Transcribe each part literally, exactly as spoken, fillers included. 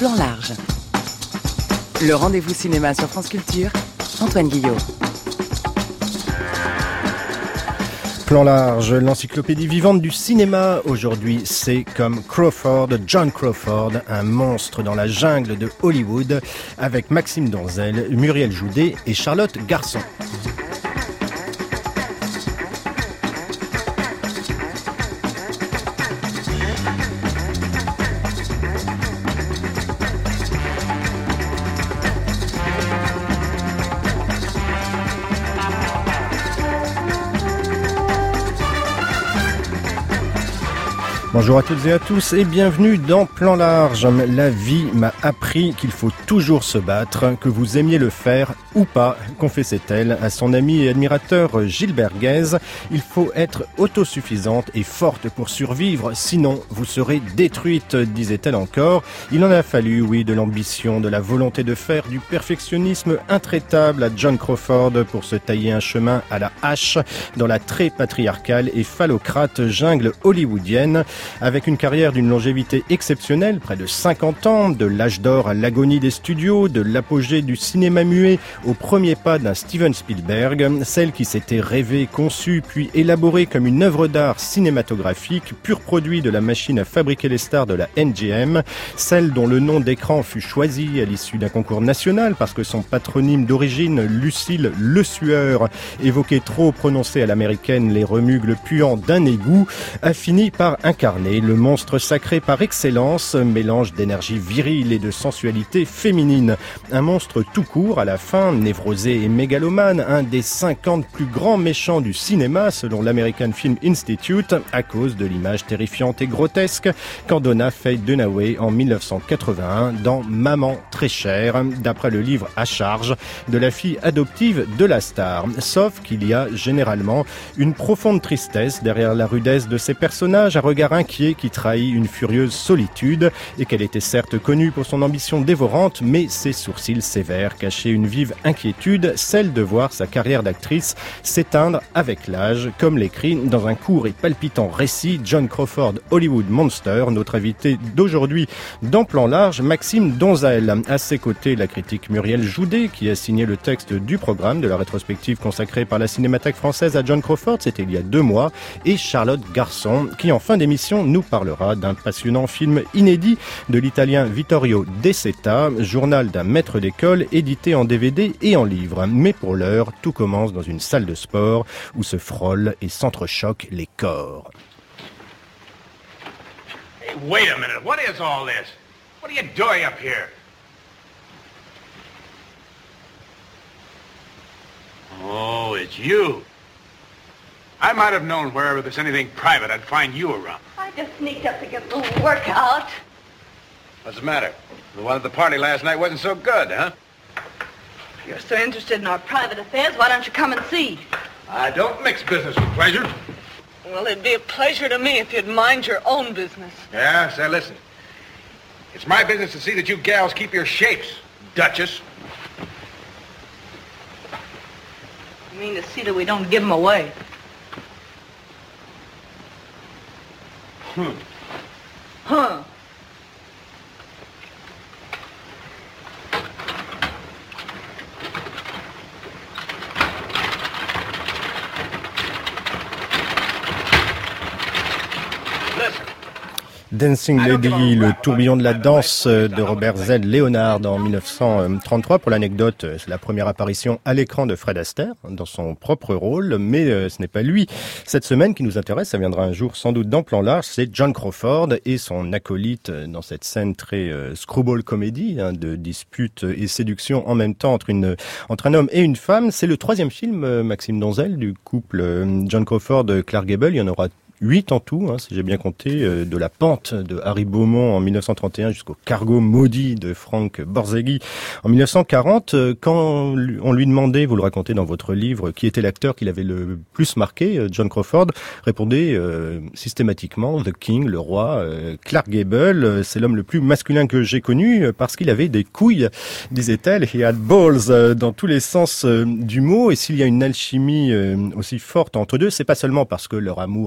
Plan large. Le rendez-vous cinéma sur France Culture, Antoine Guillot. Plan large, l'encyclopédie vivante du cinéma. Aujourd'hui, c'est comme Crawford, John Crawford, un monstre dans la jungle de Hollywood, avec Maxime Donzel, Muriel Joudet et Charlotte Garçon. Bonjour à toutes et à tous et bienvenue dans Plan large. La vie m'a appris qu'il faut toujours se battre, que vous aimiez le faire ou pas, confessait-elle à son ami et admirateur Gilbert Guèze. Il faut être autosuffisante et forte pour survivre, sinon vous serez détruite, disait-elle encore. Il en a fallu, oui, de l'ambition, de la volonté de faire, du perfectionnisme intraitable à John Crawford pour se tailler un chemin à la hache dans la très patriarcale et phallocrate jungle hollywoodienne. Avec une carrière d'une longévité exceptionnelle, près de cinquante ans, de l'âge d'or à l'agonie des studios, de l'apogée du cinéma muet au premier pas d'un Steven Spielberg, celle qui s'était rêvée, conçue puis élaborée comme une œuvre d'art cinématographique, pur produit de la machine à fabriquer les stars de la M G M, celle dont le nom d'écran fut choisi à l'issue d'un concours national parce que son patronyme d'origine, Lucille Le Sueur, évoquait trop prononcé à l'américaine les remugles puants d'un égout, a fini par incarner le monstre sacré par excellence, mélange d'énergie virile et de sensualité féminine. Un monstre tout court, à la fin, névrosé et mégalomane, un des cinquante plus grands méchants du cinéma, selon l'American Film Institute, à cause de l'image terrifiante et grotesque qu'en donna Faye Dunaway en dix-neuf cent quatre-vingt-un dans Maman très chère, d'après le livre À charge de la fille adoptive de la star. Sauf qu'il y a généralement une profonde tristesse derrière la rudesse de ces personnages, un regard inquiet qui trahit une furieuse solitude, et qu'elle était certes connue pour son ambition dévorante, mais ses sourcils sévères cachaient une vive inquiétude, celle de voir sa carrière d'actrice s'éteindre avec l'âge, comme l'écrit dans un court et palpitant récit John Crawford Hollywood Monster, notre invité d'aujourd'hui dans Plan large, Maxime Donzel. À ses côtés, la critique Muriel Joudet, qui a signé le texte du programme de la rétrospective consacrée par la Cinémathèque française à John Crawford, c'était il y a deux mois, et Charlotte Garçon, qui en fin d'émission nous parlera d'un passionnant film inédit de l'italien Vittorio De Seta, journal d'un maître d'école édité en D V D et en livre. Mais pour l'heure, tout commence dans une salle de sport où se frôlent et s'entrechoquent les corps. Hey, wait a minute. What is all this? What are you doing up here? Oh, it's you. I might have known wherever there's anything private, I'd find you around. I just sneaked up to get a little workout. What's the matter? The one at the party last night wasn't so good, huh? If you're so interested in our private affairs, why don't you come and see? I don't mix business with pleasure. Well, it'd be a pleasure to me if you'd mind your own business. Yeah, say, listen. It's my business to see that you gals keep your shapes, Duchess. You mean to see that we don't give them away? Hmm. Huh. Dancing Lady, le tourbillon de la danse de Robert Z. Leonard en dix-neuf cent trente-trois. Pour l'anecdote, c'est la première apparition à l'écran de Fred Astaire dans son propre rôle, mais ce n'est pas lui. Cette semaine qui nous intéresse, ça viendra un jour sans doute dans Plan large, c'est John Crawford et son acolyte dans cette scène très euh, screwball comédie, hein, de dispute et séduction en même temps entre une entre un homme et une femme. C'est le troisième film, euh, Maxime Donzel, du couple euh, John Crawford-Clark Gable. Il y en aura huit en tout, hein, si j'ai bien compté, euh, de la pente de Harry Beaumont en dix-neuf cent trente et un jusqu'au cargo maudit de Frank Borzaghi en dix-neuf cent quarante. Euh, quand on lui demandait, vous le racontez dans votre livre, qui était l'acteur qui l'avait le plus marqué, euh, John Crawford répondait euh, systématiquement The King, le roi. euh, Clark Gable, euh, c'est l'homme le plus masculin que j'ai connu euh, parce qu'il avait des couilles, disait-elle. He had balls euh, dans tous les sens euh, du mot. Et s'il y a une alchimie euh, aussi forte entre deux, c'est pas seulement parce que leur amour à l'écran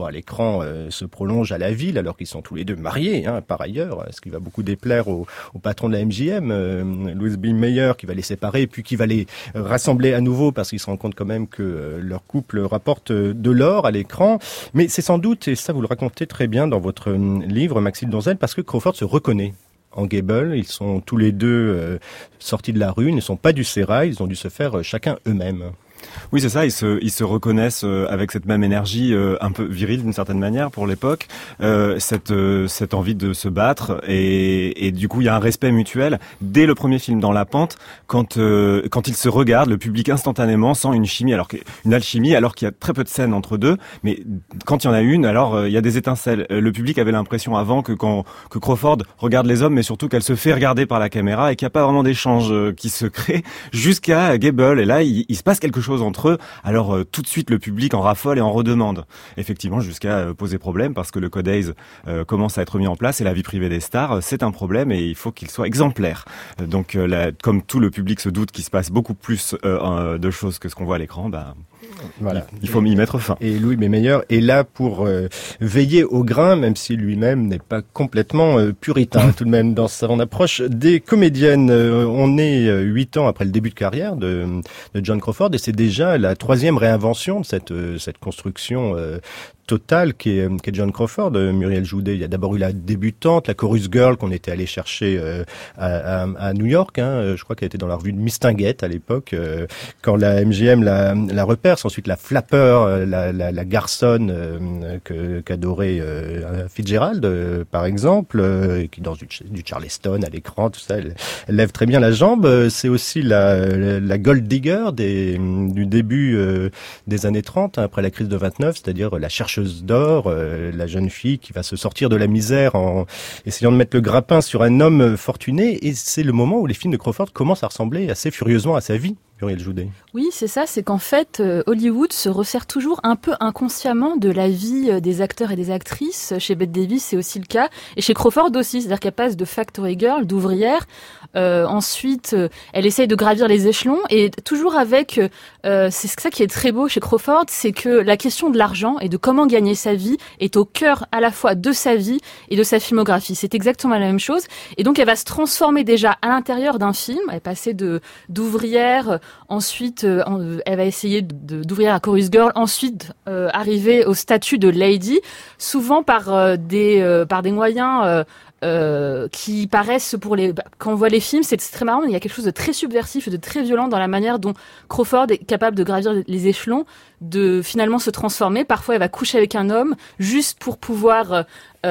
l'écran euh, se prolonge à la ville, alors qu'ils sont tous les deux mariés, hein, par ailleurs, ce qui va beaucoup déplaire au, au patron de la M G M, euh, Louis B. Mayer, qui va les séparer, puis qui va les rassembler à nouveau, parce qu'il se rend compte quand même que euh, leur couple rapporte de l'or à l'écran. Mais c'est sans doute, et ça vous le racontez très bien dans votre euh, livre, Maxime Donzel, parce que Crawford se reconnaît en Gable. Ils sont tous les deux euh, sortis de la rue, ils ne sont pas du sérail, ils ont dû se faire euh, chacun eux-mêmes. Oui, c'est ça, ils se, ils se reconnaissent euh, avec cette même énergie euh, un peu virile d'une certaine manière pour l'époque, euh, cette, euh, cette envie de se battre et, et du coup il y a un respect mutuel dès le premier film dans La Pente quand, euh, quand ils se regardent, le public instantanément sent une chimie, alors une alchimie alors qu'il y a très peu de scènes entre deux, mais quand il y en a une, alors euh, il y a des étincelles. Le public avait l'impression avant que quand que Crawford regarde les hommes, mais surtout qu'elle se fait regarder par la caméra et qu'il n'y a pas vraiment d'échange euh, qui se crée jusqu'à Gable, et là il, il se passe quelque chose entre eux, alors euh, tout de suite le public en raffole et en redemande. Effectivement, jusqu'à euh, poser problème parce que le Code Hays euh, commence à être mis en place et la vie privée des stars, euh, c'est un problème et il faut qu'il soit exemplaire. Euh, donc, euh, la, comme tout le public se doute qu'il se passe beaucoup plus euh, euh, de choses que ce qu'on voit à l'écran, bah, voilà. il, il faut y mettre fin. Et Louis B. Mayer est là pour euh, veiller au grain, même si lui-même n'est pas complètement euh, puritain, tout de même dans son approche des comédiennes. Euh, on est euh, huit ans après le début de carrière de, de Joan Crawford et c'est déjà la troisième réinvention de cette, euh, cette construction euh, totale qui est, qui est Joan Crawford, euh, Muriel Joudet. Il y a d'abord eu la débutante, la chorus girl qu'on était allé chercher euh, à, à, à New York. Hein, je crois qu'elle était dans la revue de Mistinguett à l'époque, euh, quand la M G M la, la repère. Ensuite la flapper, la, la, la garçonne euh, que, qu'adorait euh, Fitzgerald, euh, par exemple, euh, qui danse du, du Charleston à l'écran, tout ça. Elle, elle lève très bien la jambe. C'est aussi la, la, la gold digger des, du début euh, des années trente, hein, après la crise de vingt-neuf, c'est-à-dire la chercheuse d'or, euh, la jeune fille qui va se sortir de la misère en essayant de mettre le grappin sur un homme fortuné. Et c'est le moment où les films de Crawford commencent à ressembler assez furieusement à sa vie. Muriel Joudet. Oui, c'est ça, c'est qu'en fait, euh, Hollywood se resserre toujours un peu inconsciemment de la vie euh, des acteurs et des actrices. Chez Bette Davis, c'est aussi le cas. Et chez Crawford aussi, c'est-à-dire qu'elle passe de factory girl, d'ouvrière. Euh, ensuite, euh, elle essaye de gravir les échelons. Et toujours avec, euh, c'est ça qui est très beau chez Crawford, c'est que la question de l'argent et de comment gagner sa vie est au cœur à la fois de sa vie et de sa filmographie. C'est exactement la même chose. Et donc, elle va se transformer déjà à l'intérieur d'un film. Elle est passée de, d'ouvrière. Ensuite, euh, elle va essayer de, d'ouvrir à chorus girl. Ensuite, euh, arriver au statut de lady, souvent par euh, des euh, par des moyens euh, euh, qui paraissent pour les. Quand on voit les films, c'est, c'est très marrant. Il y a quelque chose de très subversif et de très violent dans la manière dont Crawford est capable de gravir les échelons, de finalement se transformer. Parfois, elle va coucher avec un homme juste pour pouvoir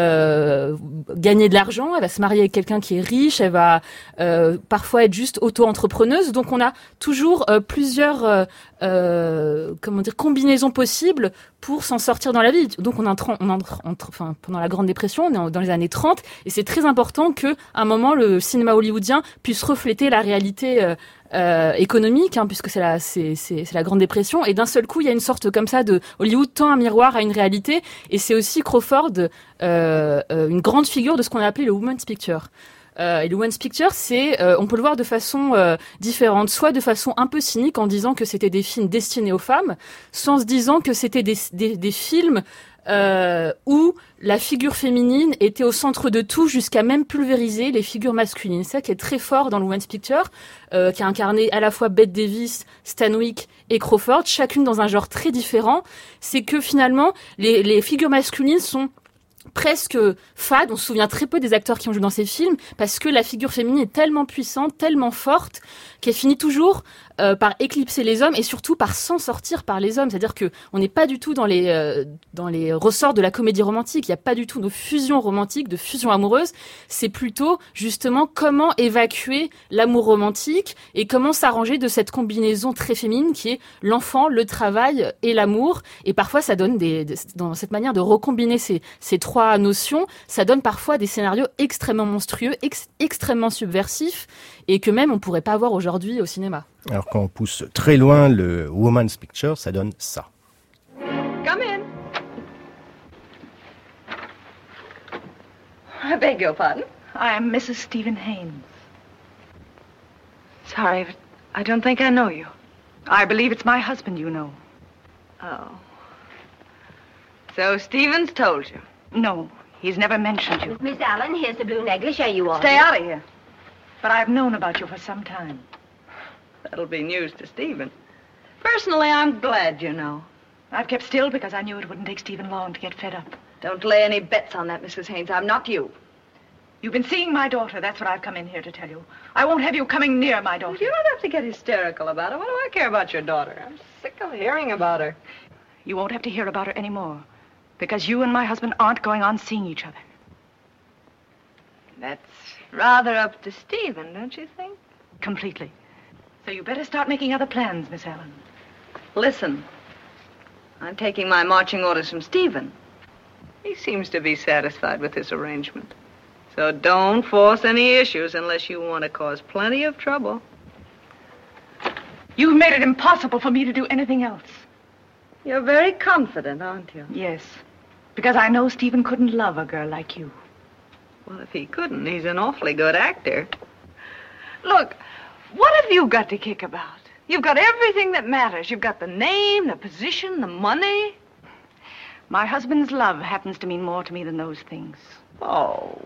euh, gagner de l'argent. Elle va se marier avec quelqu'un qui est riche. Elle va euh, parfois être juste auto-entrepreneuse. Donc, on a toujours euh, plusieurs euh, euh, comment dire combinaisons possibles pour s'en sortir dans la vie. Donc, on entre, on entre, entre enfin, pendant la Grande Dépression, on est dans les années trente, et c'est très important que, à un moment, le cinéma hollywoodien puisse refléter la réalité euh, Euh, économique, hein, puisque c'est la, c'est, c'est, c'est la Grande Dépression, et d'un seul coup, il y a une sorte comme ça de Hollywood tend un miroir à une réalité, et c'est aussi Crawford, euh, euh, une grande figure de ce qu'on a appelé le Woman's Picture. Euh, et le Woman's Picture, c'est, euh, on peut le voir de façon euh, différente, soit de façon un peu cynique en disant que c'était des films destinés aux femmes, soit en se disant que c'était des, des, des films Euh, où la figure féminine était au centre de tout jusqu'à même pulvériser les figures masculines. C'est ça qui est très fort dans le Woman's Picture, euh, qui a incarné à la fois Bette Davis, Stanwyck et Crawford, chacune dans un genre très différent. C'est que finalement, les, les figures masculines sont presque fade. On se souvient très peu des acteurs qui ont joué dans ces films parce que la figure féminine est tellement puissante, tellement forte qu'elle finit toujours euh, par éclipser les hommes et surtout par s'en sortir par les hommes. C'est-à-dire que on n'est pas du tout dans les euh, dans les ressorts de la comédie romantique. Il n'y a pas du tout de fusion romantique, de fusion amoureuse. C'est plutôt justement comment évacuer l'amour romantique et comment s'arranger de cette combinaison très féminine qui est l'enfant, le travail et l'amour. Et parfois, ça donne des, des dans cette manière de recombiner ces ces trois notions, ça donne parfois des scénarios extrêmement monstrueux, ex- extrêmement subversifs et que même on pourrait pas voir aujourd'hui au cinéma. Alors quand on pousse très loin le Woman's Picture, ça donne ça. Come in. I beg your pardon. I am Missus Stephen Haynes. Sorry, but I don't think I know you. I believe it's my husband you know. Oh. So Stephen's told you? No, he's never mentioned you. Miss Allen, here's the blue necklace. Are you all Stay out of here. But I've known about you for some time. That'll be news to Stephen. Personally, I'm glad you know. I've kept still because I knew it wouldn't take Stephen long to get fed up. Don't lay any bets on that, Missus Haynes. I'm not you. You've been seeing my daughter. That's what I've come in here to tell you. I won't have you coming near my daughter. You don't have to get hysterical about it. What do I care about your daughter? I'm sick of hearing about her. You won't have to hear about her anymore. Because you and my husband aren't going on seeing each other. That's rather up to Stephen, don't you think? Completely. So you better start making other plans, Miss Allen. Listen, I'm taking my marching orders from Stephen. He seems to be satisfied with this arrangement. So don't force any issues unless you want to cause plenty of trouble. You've made it impossible for me to do anything else. You're very confident, aren't you? Yes, because I know Stephen couldn't love a girl like you. Well, if he couldn't, he's an awfully good actor. Look, what have you got to kick about? You've got everything that matters. You've got the name, the position, the money. My husband's love happens to mean more to me than those things. Oh,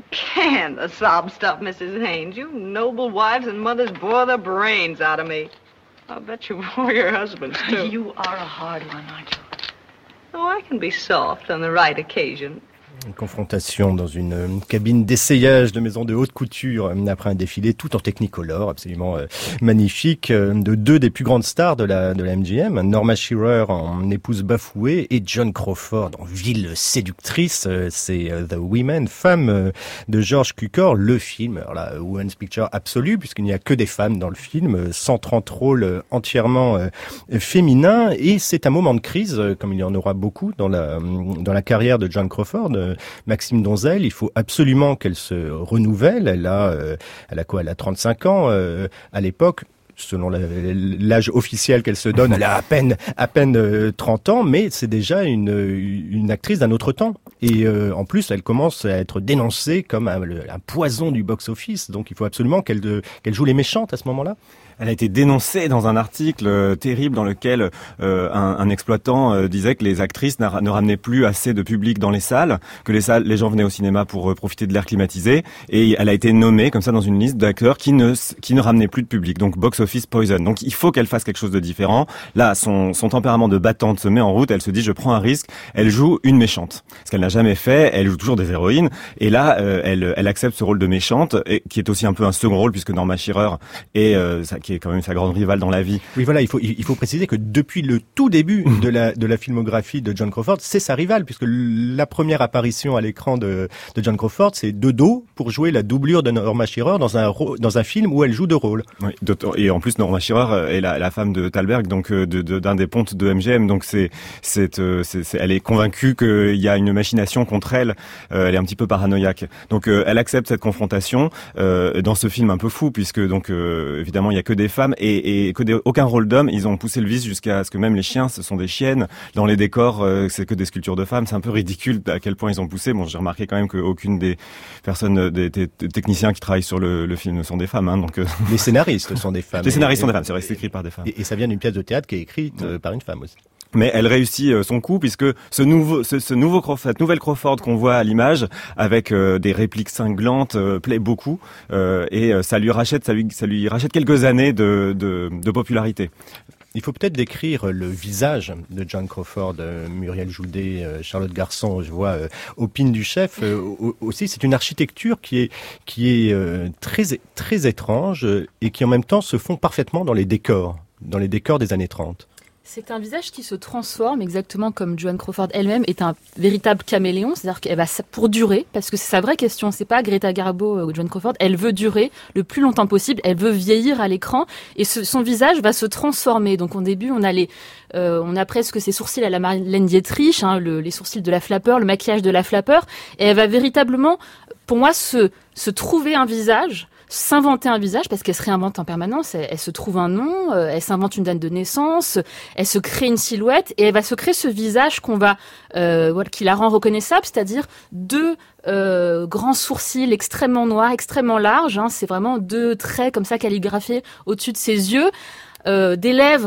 can the sob stuff, Missus Haynes. You noble wives and mothers bore the brains out of me. I'll bet you bore your husbands, too. You are a hard one, aren't you? Oh, I can be soft on the right occasion. Une confrontation dans une cabine d'essayage de maison de haute couture après un défilé tout en Technicolor, absolument euh, magnifique, euh, de deux des plus grandes stars de la, de la M G M, Norma Shearer en épouse bafouée et Joan Crawford en ville séductrice. Euh, c'est euh, The Women, femme euh, de George Cukor, le film, alors là, Women's Picture absolu, puisqu'il n'y a que des femmes dans le film, cent trente rôles euh, entièrement euh, féminins, et c'est un moment de crise, euh, comme il y en aura beaucoup dans la, dans la carrière de Joan Crawford. euh, Maxime Donzel, il faut absolument qu'elle se renouvelle. Elle a, euh, elle a quoi? Elle a trente-cinq ans euh, à l'époque. Selon la, l'âge officiel qu'elle se donne, elle a à peine, à peine euh, trente ans, mais c'est déjà une, une actrice d'un autre temps. Et euh, en plus, elle commence à être dénoncée comme un, un poison du box-office. Donc, il faut absolument qu'elle, de, qu'elle joue les méchantes à ce moment-là. Elle a été dénoncée dans un article euh, terrible dans lequel euh, un, un exploitant euh, disait que les actrices ne ramenaient plus assez de public dans les salles, que les salles, les gens venaient au cinéma pour euh, profiter de l'air climatisé, et elle a été nommée comme ça dans une liste d'acteurs qui ne qui ne ramenaient plus de public, donc box office poison. Donc il faut qu'elle fasse quelque chose de différent. Là, son son tempérament de battante se met en route. Elle se dit je prends un risque. Elle joue une méchante, ce qu'elle n'a jamais fait. Elle joue toujours des héroïnes, et là euh, elle elle accepte ce rôle de méchante, et, qui est aussi un peu un second rôle puisque Norma Shearer est euh, ça, qui est quand même sa grande rivale dans la vie. Oui, voilà, il faut il faut préciser que depuis le tout début de la de la filmographie de Joan Crawford, c'est sa rivale, puisque la première apparition à l'écran de de Joan Crawford, c'est de dos pour jouer la doublure de Norma Shearer dans un dans un film où elle joue deux rôles. Oui, et en plus Norma Shearer est la, la femme de Thalberg, donc de, de d'un des pontes de M G M, donc c'est c'est, c'est, c'est elle est convaincue qu'il y a une machination contre elle. Euh, elle est un petit peu paranoïaque. Donc euh, elle accepte cette confrontation euh, dans ce film un peu fou, puisque donc euh, évidemment il y a que des femmes et, et que des, aucun rôle d'homme. Ils ont poussé le vice jusqu'à ce que même les chiens, ce sont des chiennes. Dans les décors, euh, c'est que des sculptures de femmes. C'est un peu ridicule à quel point ils ont poussé. Bon, j'ai remarqué quand même qu'aucune des personnes, des, des techniciens qui travaillent sur le, le film ne sont des femmes. Hein, donc euh... les scénaristes sont des femmes. Les scénaristes et, sont des femmes. C'est vrai, c'est écrit par des femmes. Et, et ça vient d'une pièce de théâtre qui est écrite euh, par une femme aussi. Mais elle réussit son coup, puisque ce nouveau, ce, ce nouveau Crawford, cette nouvelle Crawford qu'on voit à l'image, avec euh, des répliques cinglantes, euh, plaît beaucoup, euh, et ça lui rachète, ça lui, ça lui rachète quelques années de, de, de popularité. Il faut peut-être décrire le visage de Joan Crawford, euh, Muriel Joudet, euh, Charlotte Garçon, je vois euh, Opine du chef euh, aussi. C'est une architecture qui est qui est euh, très très étrange et qui en même temps se fond parfaitement dans les décors, dans les décors des années trente. C'est un visage qui se transforme, exactement comme Joan Crawford elle-même est un véritable caméléon, c'est-à-dire qu'elle va pour durer, parce que c'est sa vraie question, c'est pas Greta Garbo ou Joan Crawford, elle veut durer le plus longtemps possible, elle veut vieillir à l'écran, et ce, son visage va se transformer. Donc au début, on a les, euh, on a presque ses sourcils à la Marlène Dietrich, hein, le, les sourcils de la Flapper, le maquillage de la Flapper, et elle va véritablement, pour moi, se, se trouver un visage, s'inventer un visage, parce qu'elle se réinvente en permanence, elle, elle se trouve un nom, euh, elle s'invente une date de naissance, elle se crée une silhouette, et elle va se créer ce visage qu'on va, euh, voilà, qui la rend reconnaissable, c'est-à-dire deux euh, grands sourcils extrêmement noirs, extrêmement larges, hein, c'est vraiment deux traits comme ça calligraphiés au-dessus de ses yeux, euh, des lèvres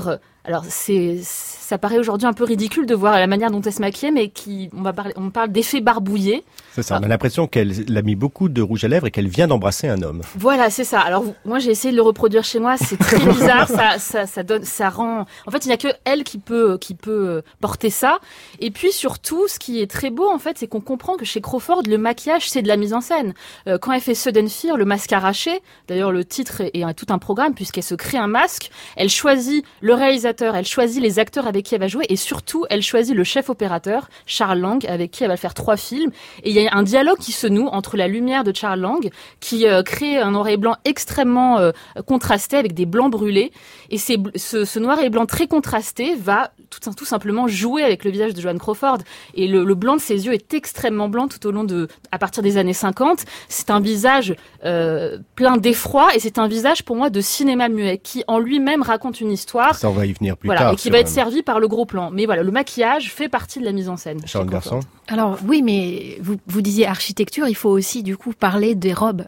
Alors c'est, ça paraît aujourd'hui un peu ridicule de voir la manière dont elle se maquillait, mais qui, on va parler, on parle d'effet barbouillé. C'est ça, on a l'impression qu'elle a mis beaucoup de rouge à lèvres et qu'elle vient d'embrasser un homme. Voilà, c'est ça. Alors moi j'ai essayé de le reproduire chez moi, c'est très bizarre, ça, ça, ça donne, ça rend. En fait, il n'y a que elle qui peut, qui peut porter ça. Et puis surtout, ce qui est très beau en fait, c'est qu'on comprend que chez Crawford, le maquillage c'est de la mise en scène. Euh, quand elle fait Sudden Fear, le masque arraché, d'ailleurs le titre est, est tout un programme puisqu'elle se crée un masque, elle choisit le réalisateur, elle choisit les acteurs avec qui elle va jouer et surtout elle choisit le chef opérateur Charles Lang avec qui elle va faire trois films. Et il y a un dialogue qui se noue entre la lumière de Charles Lang qui euh, crée un noir et blanc extrêmement euh, contrasté avec des blancs brûlés et c'est, ce, ce noir et blanc très contrasté va tout, tout simplement jouer avec le visage de Joan Crawford et le, le blanc de ses yeux est extrêmement blanc tout au long de, à partir des années cinquante. C'est un visage euh, plein d'effroi et c'est un visage pour moi de cinéma muet qui en lui-même raconte une histoire. Ça on va y venir plus voilà, tard. Et qui va être servi par le gros plan. Mais voilà, le maquillage fait partie de la mise en scène. Charles Garçon. Alors oui, mais vous, vous disiez architecture, il faut aussi du coup parler des robes.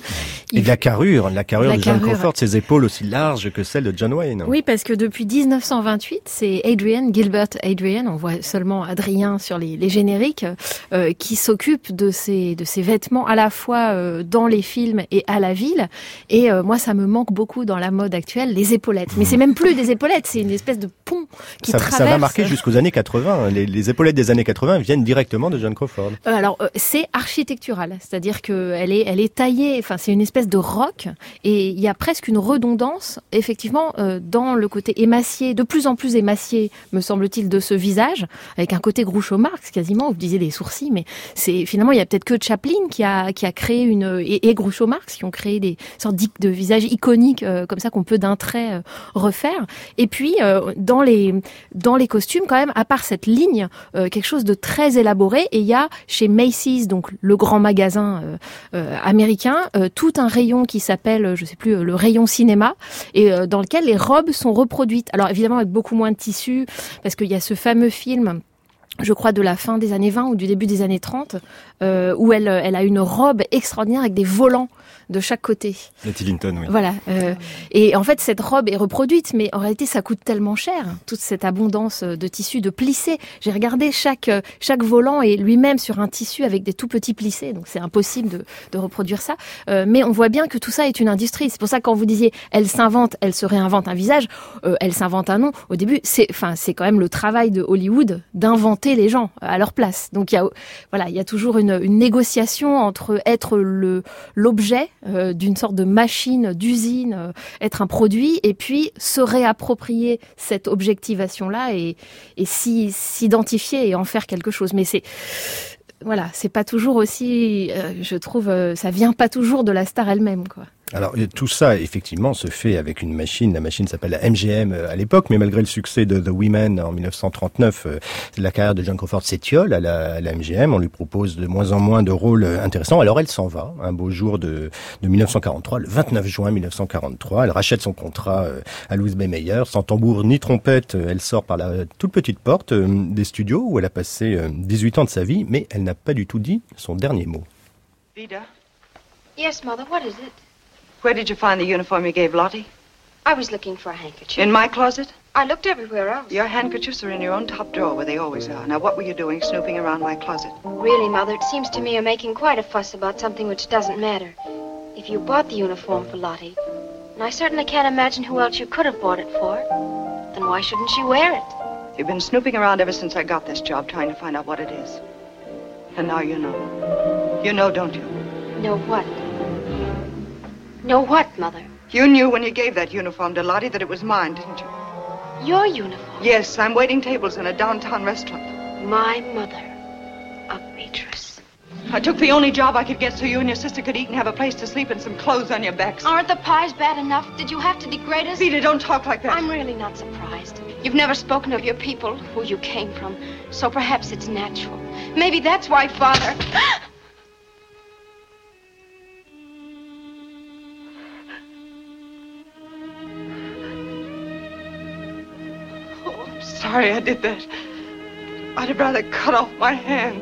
Et de la carrure, la carrure la de Joan carrure. Crawford, ses épaules aussi larges que celles de John Wayne. Oui, parce que depuis dix-neuf cent vingt-huit, c'est Adrian, Gilbert Adrian, on voit seulement Adrien sur les, les génériques, euh, qui s'occupe de ces, de ces vêtements à la fois euh, dans les films et à la ville. Et euh, moi, ça me manque beaucoup dans la mode actuelle, les épaulettes. Mais c'est même plus des épaulettes, c'est une espèce de pont qui ça, traverse. Ça va marquer jusqu'aux années quatre-vingts. Les, les épaulettes des années quatre-vingts viennent directement de Joan Crawford. Euh, alors, euh, c'est architectural, c'est-à-dire que elle est, elle est taillée. Enfin, c'est une espèce de roc, et il y a presque une redondance, effectivement, euh, dans le côté émacié, de plus en plus émacié, me semble-t-il, de ce visage, avec un côté Groucho Marx quasiment. Vous disiez des sourcils, mais c'est finalement il y a peut-être que Chaplin qui a qui a créé une et, et Groucho Marx qui ont créé des sortes de visages iconiques euh, comme ça qu'on peut d'un trait euh, refaire. Et puis euh, dans les dans les costumes, quand même, à part cette ligne, euh, quelque chose de très élaboré. Et il y a chez Macy's, donc le grand magasin euh, euh, américain, euh, tout un rayon qui s'appelle, je sais plus, euh, le rayon cinéma, et euh, dans lequel les robes sont reproduites. Alors évidemment avec beaucoup moins de tissu, parce qu'il y a ce fameux film, je crois de la fin des années vingt ou du début des années trente, euh, où elle, elle a une robe extraordinaire avec des volants de chaque côté. Letty Linton, oui. Voilà. Euh, et en fait, cette robe est reproduite, mais en réalité, ça coûte tellement cher, toute cette abondance de tissus, de plissés. J'ai regardé chaque chaque volant est lui-même sur un tissu avec des tout petits plissés, donc c'est impossible de, de reproduire ça. Euh, mais on voit bien que tout ça est une industrie. C'est pour ça que quand vous disiez, elle s'invente, elle se réinvente un visage, euh, elle s'invente un nom. Au début, c'est, enfin, c'est quand même le travail de Hollywood d'inventer les gens à leur place. Donc il y a, voilà, il y a toujours une, une négociation entre être le l'objet euh, d'une sorte de machine, d'usine, euh, être un produit, et puis se réapproprier cette objectivation-là et, et s'y, s'identifier et en faire quelque chose. Mais c'est voilà, c'est pas toujours aussi, euh, je trouve, euh, ça vient pas toujours de la star elle-même, quoi. Alors tout ça, effectivement, se fait avec une machine. La machine s'appelle la M G M à l'époque, mais malgré le succès de The Women en dix-neuf cent trente-neuf, euh, la carrière de Joan Crawford s'étiole à la, à la M G M. On lui propose de moins en moins de rôles intéressants. Alors elle s'en va, un beau jour de, de dix-neuf cent quarante-trois, le vingt-neuf juin dix-neuf cent quarante-trois. Elle rachète son contrat euh, à Louis B. Mayer. Sans tambour ni trompette, euh, elle sort par la toute petite porte euh, des studios où elle a passé euh, dix-huit ans de sa vie, mais elle n'a pas du tout dit son dernier mot. Vida, Yes, Mother, what is it? where did you find the uniform you gave Lottie? I was looking for a handkerchief. In my closet? I looked everywhere else. Your handkerchiefs are in your own top drawer where they always are. Now, what were you doing snooping around my closet? Really, Mother, it seems to me you're making quite a fuss about something which doesn't matter. If you bought the uniform for Lottie, and I certainly can't imagine who else you could have bought it for, then why shouldn't she wear it? You've been snooping around ever since I got this job, trying to find out what it is. And now you know. You know, don't you? Know what? Know what, Mother? You knew when you gave that uniform to Lottie that it was mine, didn't you? Your uniform? Yes, I'm waiting tables in a downtown restaurant. My mother, a waitress. I took the only job I could get so you and your sister could eat and have a place to sleep and some clothes on your backs. Aren't the pies bad enough? Did you have to degrade us? Vida, don't talk like that. I'm really not surprised. You've never spoken of your people, who you came from, so perhaps it's natural. Maybe that's why Father... Oh, I'm sorry I did that. I'd have rather cut off my hand.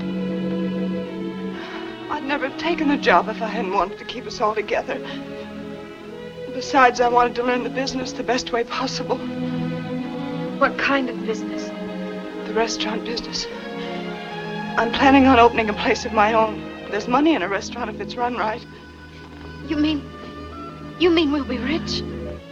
I'd never have taken the job if I hadn't wanted to keep us all together. Besides, I wanted to learn the business the best way possible. What kind of business? The restaurant business. I'm planning on opening a place of my own. There's money in a restaurant if it's run right. You mean... You mean we'll be rich?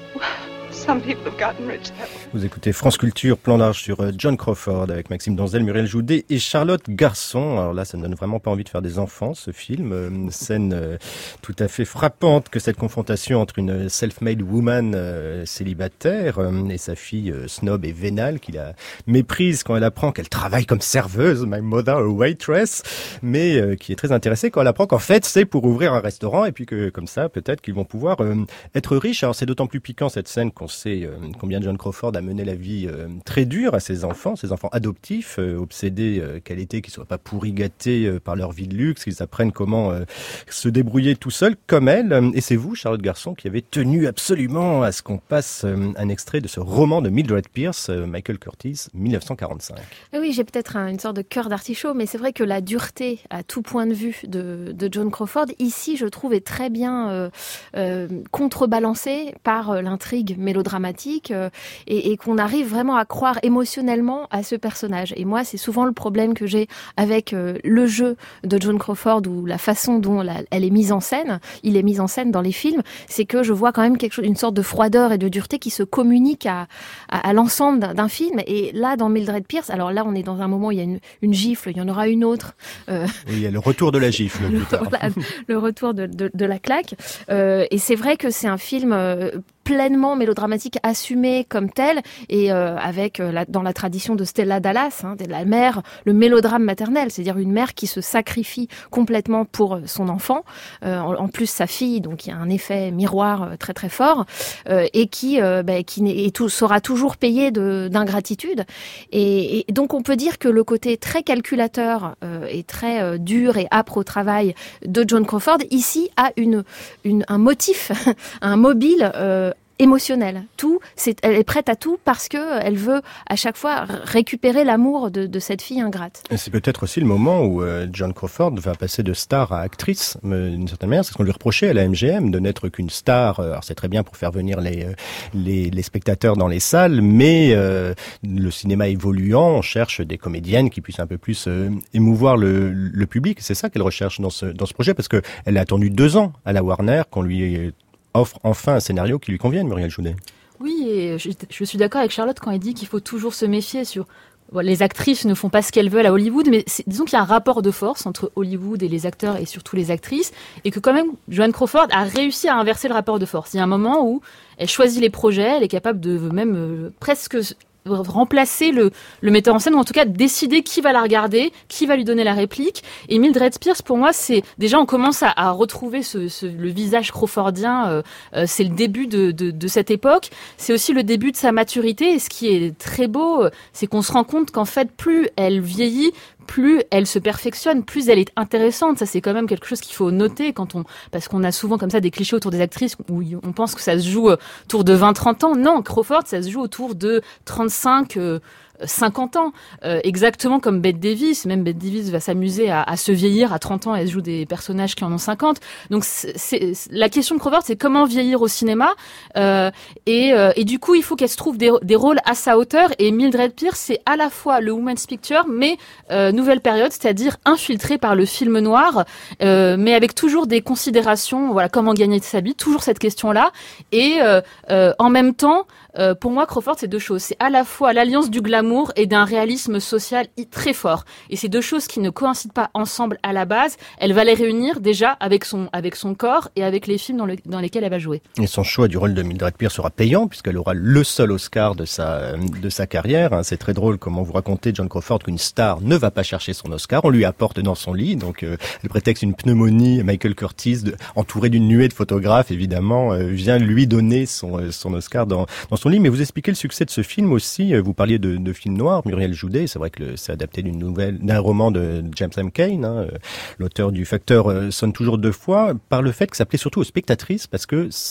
Some people have gotten rich that way. Vous écoutez France Culture, plan large sur John Crawford avec Maxime Danzel, Muriel Joudet et Charlotte Garçon. Alors là, ça ne donne vraiment pas envie de faire des enfants, ce film. Une scène euh, tout à fait frappante que cette confrontation entre une self-made woman euh, célibataire euh, et sa fille euh, snob et vénale qui la méprise quand elle apprend qu'elle travaille comme serveuse, my mother a waitress, mais euh, qui est très intéressée quand elle apprend qu'en fait c'est pour ouvrir un restaurant et puis que comme ça peut-être qu'ils vont pouvoir euh, être riches. Alors c'est d'autant plus piquant cette scène qu'on sait euh, combien John Crawford a mené la vie euh, très dure à ses enfants, ses enfants adoptifs, euh, obsédés euh, qu'elle était, qu'ils soient pas pourris gâtés euh, par leur vie de luxe, qu'ils apprennent comment euh, se débrouiller tout seuls comme elle. Et c'est vous, Charlotte Garçon, qui avez tenu absolument à ce qu'on passe euh, un extrait de ce roman de Mildred Pierce, euh, Michael Curtiz, dix-neuf cent quarante-cinq. Oui, j'ai peut-être un, une sorte de cœur d'artichaut, mais c'est vrai que la dureté à tout point de vue de, de John Crawford, ici, je trouve, est très bien euh, euh, contrebalancée par euh, l'intrigue mélodramatique euh, et, et qu'on arrive vraiment à croire émotionnellement à ce personnage. Et moi, c'est souvent le problème que j'ai avec euh, le jeu de John Crawford ou la façon dont la, elle est mise en scène, il est mis en scène dans les films, c'est que je vois quand même quelque chose, une sorte de froideur et de dureté qui se communique à, à, à l'ensemble d'un, d'un film. Et là, dans Mildred Pierce, alors là, on est dans un moment où il y a une, une gifle, il y en aura une autre. Euh, oui, il y a le retour de la gifle. le, plus tard. la, le retour de, de, de la claque. Euh, et c'est vrai que c'est un film euh, pleinement mélodramatique, assumé comme tel, et euh, avec euh, la, dans la tradition de Stella Dallas, hein, de la mère, le mélodrame maternel, c'est-à-dire une mère qui se sacrifie complètement pour son enfant, euh, en, en plus sa fille, donc il y a un effet miroir euh, très très fort, euh, et qui, euh, bah, qui n'est, et tout, sera toujours payé de, d'ingratitude. Et, et donc on peut dire que le côté très calculateur euh, et très euh, dur et âpre au travail de John Crawford, ici, a une, une, un motif, un mobile euh, émotionnelle. Tout, c'est, elle est prête à tout parce que elle veut à chaque fois récupérer l'amour de, de cette fille ingrate. Et c'est peut-être aussi le moment où euh, John Crawford va passer de star à actrice, mais d'une certaine manière, c'est ce qu'on lui reprochait à la M G M de n'être qu'une star. Alors c'est très bien pour faire venir les euh, les, les spectateurs dans les salles, mais euh, le cinéma évoluant, on cherche des comédiennes qui puissent un peu plus euh, émouvoir le, le public. C'est ça qu'elle recherche dans ce dans ce projet, parce que elle a attendu deux ans à la Warner qu'on lui offre enfin un scénario qui lui convienne, Muriel Joudet. Oui, et je, je suis d'accord avec Charlotte quand elle dit qu'il faut toujours se méfier sur... Bon, les actrices ne font pas ce qu'elles veulent à Hollywood, mais c'est, disons qu'il y a un rapport de force entre Hollywood et les acteurs et surtout les actrices, et que quand même Joan Crawford a réussi à inverser le rapport de force. Il y a un moment où elle choisit les projets, elle est capable de même euh, presque... remplacer le, le metteur en scène, ou en tout cas décider qui va la regarder, qui va lui donner la réplique. Et Mildred Pierce, pour moi, c'est déjà on commence à, à retrouver ce, ce, le visage crawfordien. Euh, euh, c'est le début de, de, de cette époque. C'est aussi le début de sa maturité. Et ce qui est très beau, c'est qu'on se rend compte qu'en fait, plus elle vieillit, plus elle se perfectionne, plus elle est intéressante. Ça, c'est quand même quelque chose qu'il faut noter quand on, parce qu'on a souvent comme ça des clichés autour des actrices où on pense que ça se joue autour de vingt trente ans. Non, Crawford, ça se joue autour de trente-cinq, euh, cinquante ans. Euh, exactement comme Bette Davis. Même Bette Davis va s'amuser à, à se vieillir. À trente ans, elle joue des personnages qui en ont cinquante. Donc, c'est, c'est, la question de Crawford, c'est comment vieillir au cinéma. Euh, et, euh, et du coup, il faut qu'elle se trouve des, des rôles à sa hauteur. Et Mildred Pierce, c'est à la fois le woman's picture, mais euh, nouvelle période, c'est-à-dire infiltrée par le film noir, euh, mais avec toujours des considérations, voilà, comment gagner sa vie, toujours cette question-là. Et euh, euh, en même temps, euh, pour moi, Crawford, c'est deux choses. C'est à la fois l'alliance du glamour et d'un réalisme social très fort. Et ces deux choses qui ne coïncident pas ensemble à la base, elle va les réunir déjà avec son, avec son corps et avec les films dans, le, dans lesquels elle va jouer. Et son choix du rôle de Mildred Pierce sera payant, puisqu'elle aura le seul Oscar de sa, de sa carrière. C'est très drôle comment vous racontez, John Crawford, qu'une star ne va pas chercher son Oscar, on lui apporte dans son lit, donc euh, le prétexte une pneumonie, Michael Curtiz, de, entouré d'une nuée de photographes, évidemment, euh, vient lui donner son, euh, son Oscar dans, dans son lit. Mais vous expliquez le succès de ce film aussi, vous parliez de, de film noir, Muriel Joudet, c'est vrai que le, c'est adapté d'une nouvelle, d'un roman de James M. Cain, hein, euh, l'auteur du Facteur euh, sonne toujours deux fois, par le fait que ça plaît surtout aux spectatrices, parce que c'est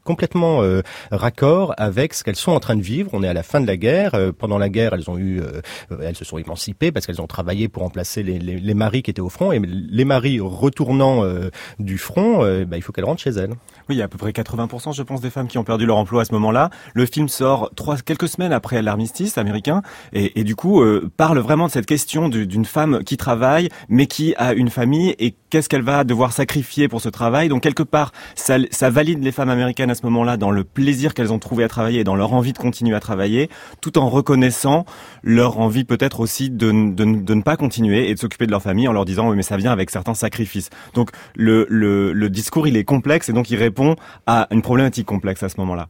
complètement euh, raccord avec ce qu'elles sont en train de vivre. On est à la fin de la guerre. Euh, pendant la guerre, elles ont eu, euh, elles se sont émancipées parce qu'elles ont travaillé pour remplacer les, les, les maris qui étaient au front. Et les maris retournant euh, du front, euh, bah, il faut qu'elles rentrent chez elles. Oui, il y a à peu près quatre-vingts pour cent, je pense, des femmes qui ont perdu leur emploi à ce moment-là. Le film sort trois, quelques semaines après l'armistice américain et, et du coup euh, parle vraiment de cette question du, d'une femme qui travaille mais qui a une famille et qu'est-ce qu'elle va devoir sacrifier pour ce travail. Donc quelque part, ça, ça valide les femmes américaines à ce moment-là dans le plaisir qu'elles ont trouvé à travailler et dans leur envie de continuer à travailler, tout en reconnaissant leur envie peut-être aussi de, de, de ne pas continuer et de s'occuper de leur famille en leur disant oui, mais ça vient avec certains sacrifices. Donc le, le, le discours il est complexe et donc il répond à une problématique complexe à ce moment-là.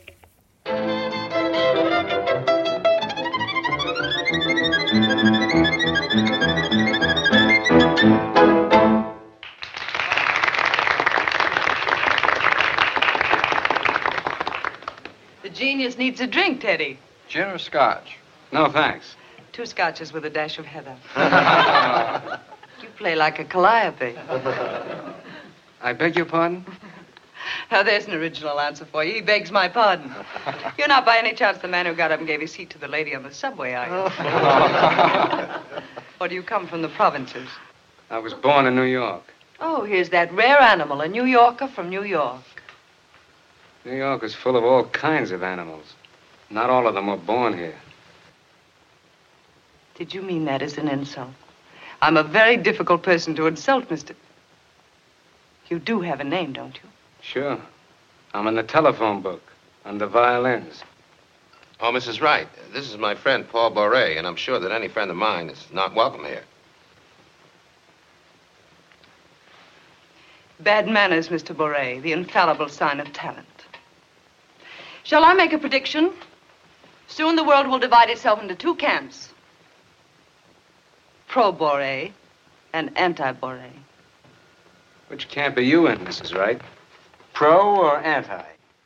The genius needs a drink, Teddy. Gin or scotch? No, thanks. Two scotches with a dash of heather. You play like a calliope. I beg your pardon? Now, there's an original answer for you. He begs my pardon. You're not by any chance the man who got up and gave his seat to the lady on the subway, are you? Or do you come from the provinces? I was born in New York. Oh, here's that rare animal, a New Yorker from New York. New York is full of all kinds of animals. Not all of them were born here. Did you mean that as an insult? I'm a very difficult person to insult, Mister You do have a name, don't you? Sure. I'm in the telephone book, under violins. Oh, Missus Wright, this is my friend Paul Bourret, and I'm sure that any friend of mine is not welcome here. Bad manners, Mister Bourret, the infallible sign of talent. Shall I make a prediction? Soon the world will divide itself into two camps. Pro-Bourret and anti-Bourret. Which camp are you in, Missus Wright? Pro or anti?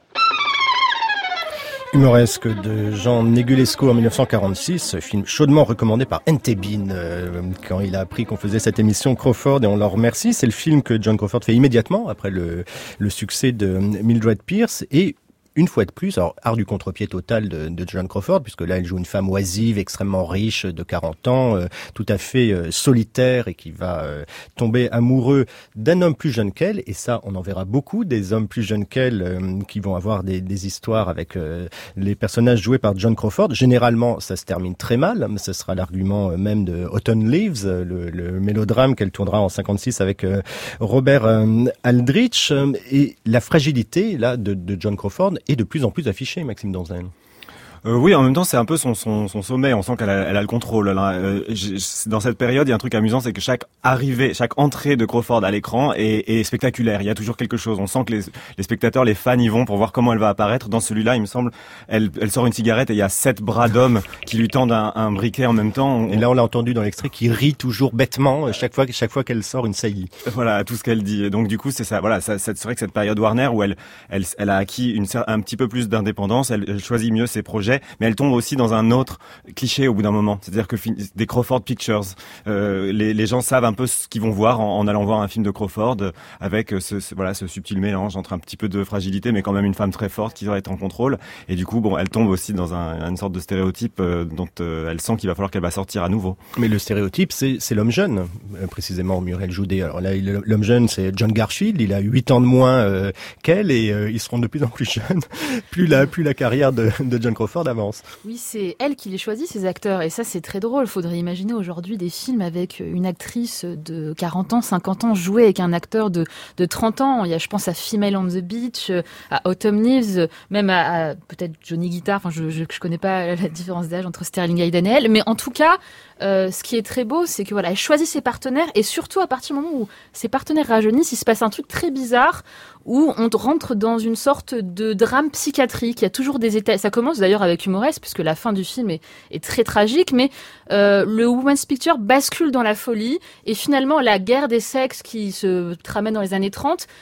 Humoresque de Jean Negulesco en mille neuf cent quarante-six, film chaudement recommandé par N T Bean euh, quand il a appris qu'on faisait cette émission Crawford et on leur remercie. C'est le film que Joan Crawford fait immédiatement après le, le succès de Mildred Pierce et une fois de plus, alors art du contre-pied total de, de Joan Crawford, puisque là elle joue une femme oisive, extrêmement riche, de quarante ans, euh, tout à fait euh, solitaire et qui va euh, tomber amoureux d'un homme plus jeune qu'elle. Et ça, on en verra beaucoup, des hommes plus jeunes qu'elle euh, qui vont avoir des, des histoires avec euh, les personnages joués par Joan Crawford. Généralement, ça se termine très mal. Ce sera l'argument même de Autumn Leaves, le, le mélodrame qu'elle tournera en cinquante-six avec euh, Robert euh, Aldrich. Et la fragilité là de, de Joan Crawford est de plus en plus affiché, Maxime Donzen. Euh, oui, en même temps, c'est un peu son, son, son sommet. On sent qu'elle a, elle a le contrôle. Là. Euh, dans cette période, il y a un truc amusant, c'est que chaque arrivée, chaque entrée de Crawford à l'écran est, est spectaculaire. Il y a toujours quelque chose. On sent que les, les spectateurs, les fans y vont pour voir comment elle va apparaître. Dans celui-là, il me semble, elle, elle sort une cigarette et il y a sept bras d'hommes qui lui tendent un, un briquet en même temps. On... Et là, on l'a entendu dans l'extrait, qui rit toujours bêtement chaque fois, chaque fois qu'elle sort une saillie. Voilà, tout ce qu'elle dit. Et donc, du coup, c'est ça. Voilà, ça, c'est vrai que cette période Warner où elle, elle, elle a acquis une, un petit peu plus d'indépendance. Elle, elle choisit mieux ses projets, mais elle tombe aussi dans un autre cliché au bout d'un moment. C'est-à-dire que des Crawford Pictures, euh, les, les gens savent un peu ce qu'ils vont voir en, en allant voir un film de Crawford avec ce, ce, voilà, ce subtil mélange entre un petit peu de fragilité, mais quand même une femme très forte qui va être en contrôle. Et du coup, bon, elle tombe aussi dans un, une sorte de stéréotype euh, dont euh, elle sent qu'il va falloir qu'elle va sortir à nouveau. Mais le stéréotype, c'est, c'est l'homme jeune, euh, précisément, Muriel Joudet. Alors là, il, l'homme jeune, c'est John Garfield. Il a huit ans de moins euh, qu'elle et euh, ils seront de plus en plus jeunes. plus la, plus la carrière de, de Joan Crawford avance. Oui, c'est elle qui les choisit, ces acteurs. Et ça, c'est très drôle. Faudrait imaginer aujourd'hui des films avec une actrice de quarante ans, cinquante ans, jouer avec un acteur de, de trente ans. Il y a, je pense, à Female on the Beach, à Autumn Leaves, même à, à peut-être Johnny Guitar. Enfin, je, je, je connais pas la différence d'âge entre Sterling Hayden et elle. Mais en tout cas, euh, ce qui est très beau, c'est que voilà, elle choisit ses partenaires et surtout à partir du moment où ses partenaires rajeunissent, il se passe un truc très bizarre où on rentre dans une sorte de drame psychiatrique. Il y a toujours des états. Ça commence d'ailleurs avec Humoresque, puisque la fin du film est, est très tragique, mais euh, le Woman's Picture bascule dans la folie et finalement la guerre des sexes qui se tramène dans les années trente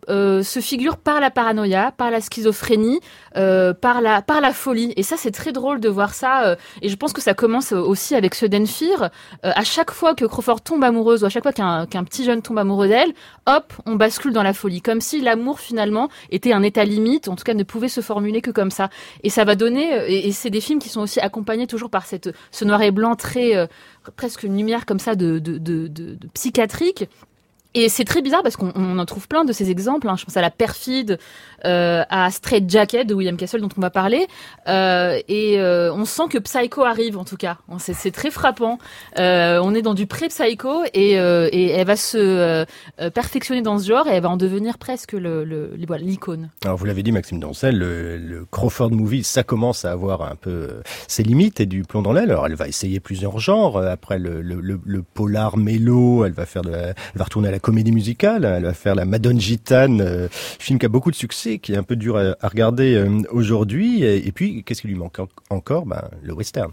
euh, se figure par la paranoïa, par la schizophrénie, euh, par la par la folie. Et ça, c'est très drôle de voir ça. Euh, et je pense que ça commence aussi avec ce Denfir. Euh, à chaque fois que Crawford tombe amoureuse, ou à chaque fois qu'un, qu'un petit jeune tombe amoureux d'elle, hop, on bascule dans la folie. Comme si l'amour, finalement, était un état limite, en tout cas ne pouvait se formuler que comme ça. Et ça va donner... Et, et c'est des films qui sont aussi accompagnés toujours par cette, ce noir et blanc très... Euh, presque une lumière comme ça de, de, de, de, de psychiatrique. Et c'est très bizarre parce qu'on on en trouve plein de ces exemples. Hein. Je pense à La Perfide, euh, à Straight Jacket de William Castle dont on va parler. Euh, et euh, on sent que Psycho arrive en tout cas. C'est, c'est très frappant. Euh, on est dans du pré-Psycho et, euh, et elle va se euh, perfectionner dans ce genre et elle va en devenir presque le, le, le, voilà, l'icône. Alors vous l'avez dit Maxime Donzel, le, le Crawford Movie, ça commence à avoir un peu euh, ses limites et du plomb dans l'aile. Alors elle va essayer plusieurs genres. Après le, le, le, le polar mélo, elle va faire de la, elle va retourner à la comédie musicale, elle va faire la Madone Gitane, euh, film qui a beaucoup de succès, qui est un peu dur à, à regarder euh, aujourd'hui. Et, et puis, qu'est-ce qui lui manque en- encore ben, le western.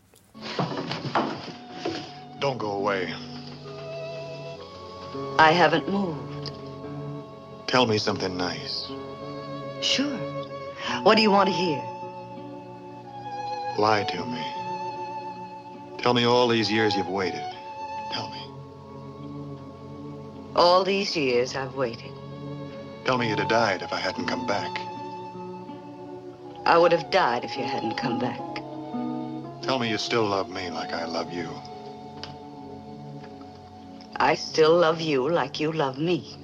Don't go away. I haven't moved. Tell me something nice. Sure. What do you want to hear? Lie to me. Tell me all these years you've waited. All these years I've waited. Tell me you'd have died if I hadn't come back. I would have died if you hadn't come back. Tell me you still love me like I love you. I still love you like you love me.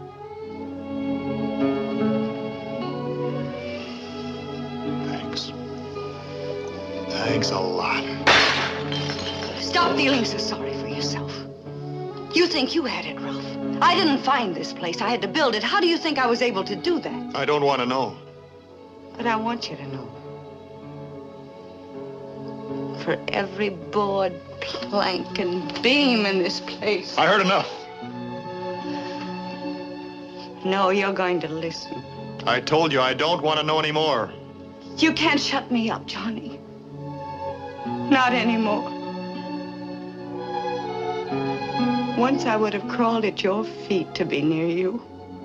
Thanks. Thanks a lot. Stop feeling so sorry for yourself. You think you had it rough. I didn't find this place. I had to build it. How do you think I was able to do that? I don't want to know. But I want you to know. For every board, plank, and beam in this place. I heard enough. No, you're going to listen. I told you I don't want to know anymore. You can't shut me up, Johnny. Not anymore. Once I would have crawled at your feet to be near you.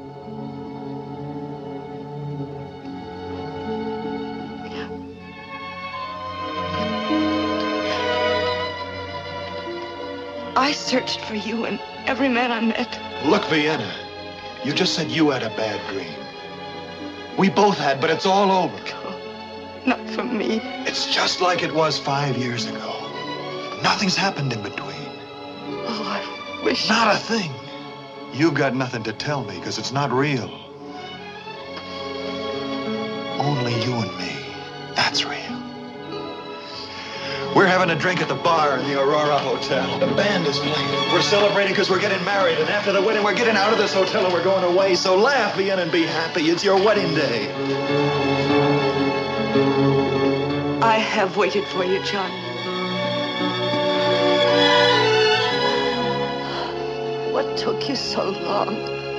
I searched for you in every man I met. Look, Vienna, you just said you had a bad dream. We both had, but it's all over. Not for me. It's just like it was five years ago. Nothing's happened in between. Oh, I wish... Not a thing. You got nothing to tell me, because it's not real. Only you and me. That's real. We're having a drink at the bar in the Aurora Hotel. The band is playing. We're celebrating because we're getting married, and after the wedding, we're getting out of this hotel and we're going away. So laugh, Ian, and be happy. It's your wedding day. I have waited for you, John. What took you so long?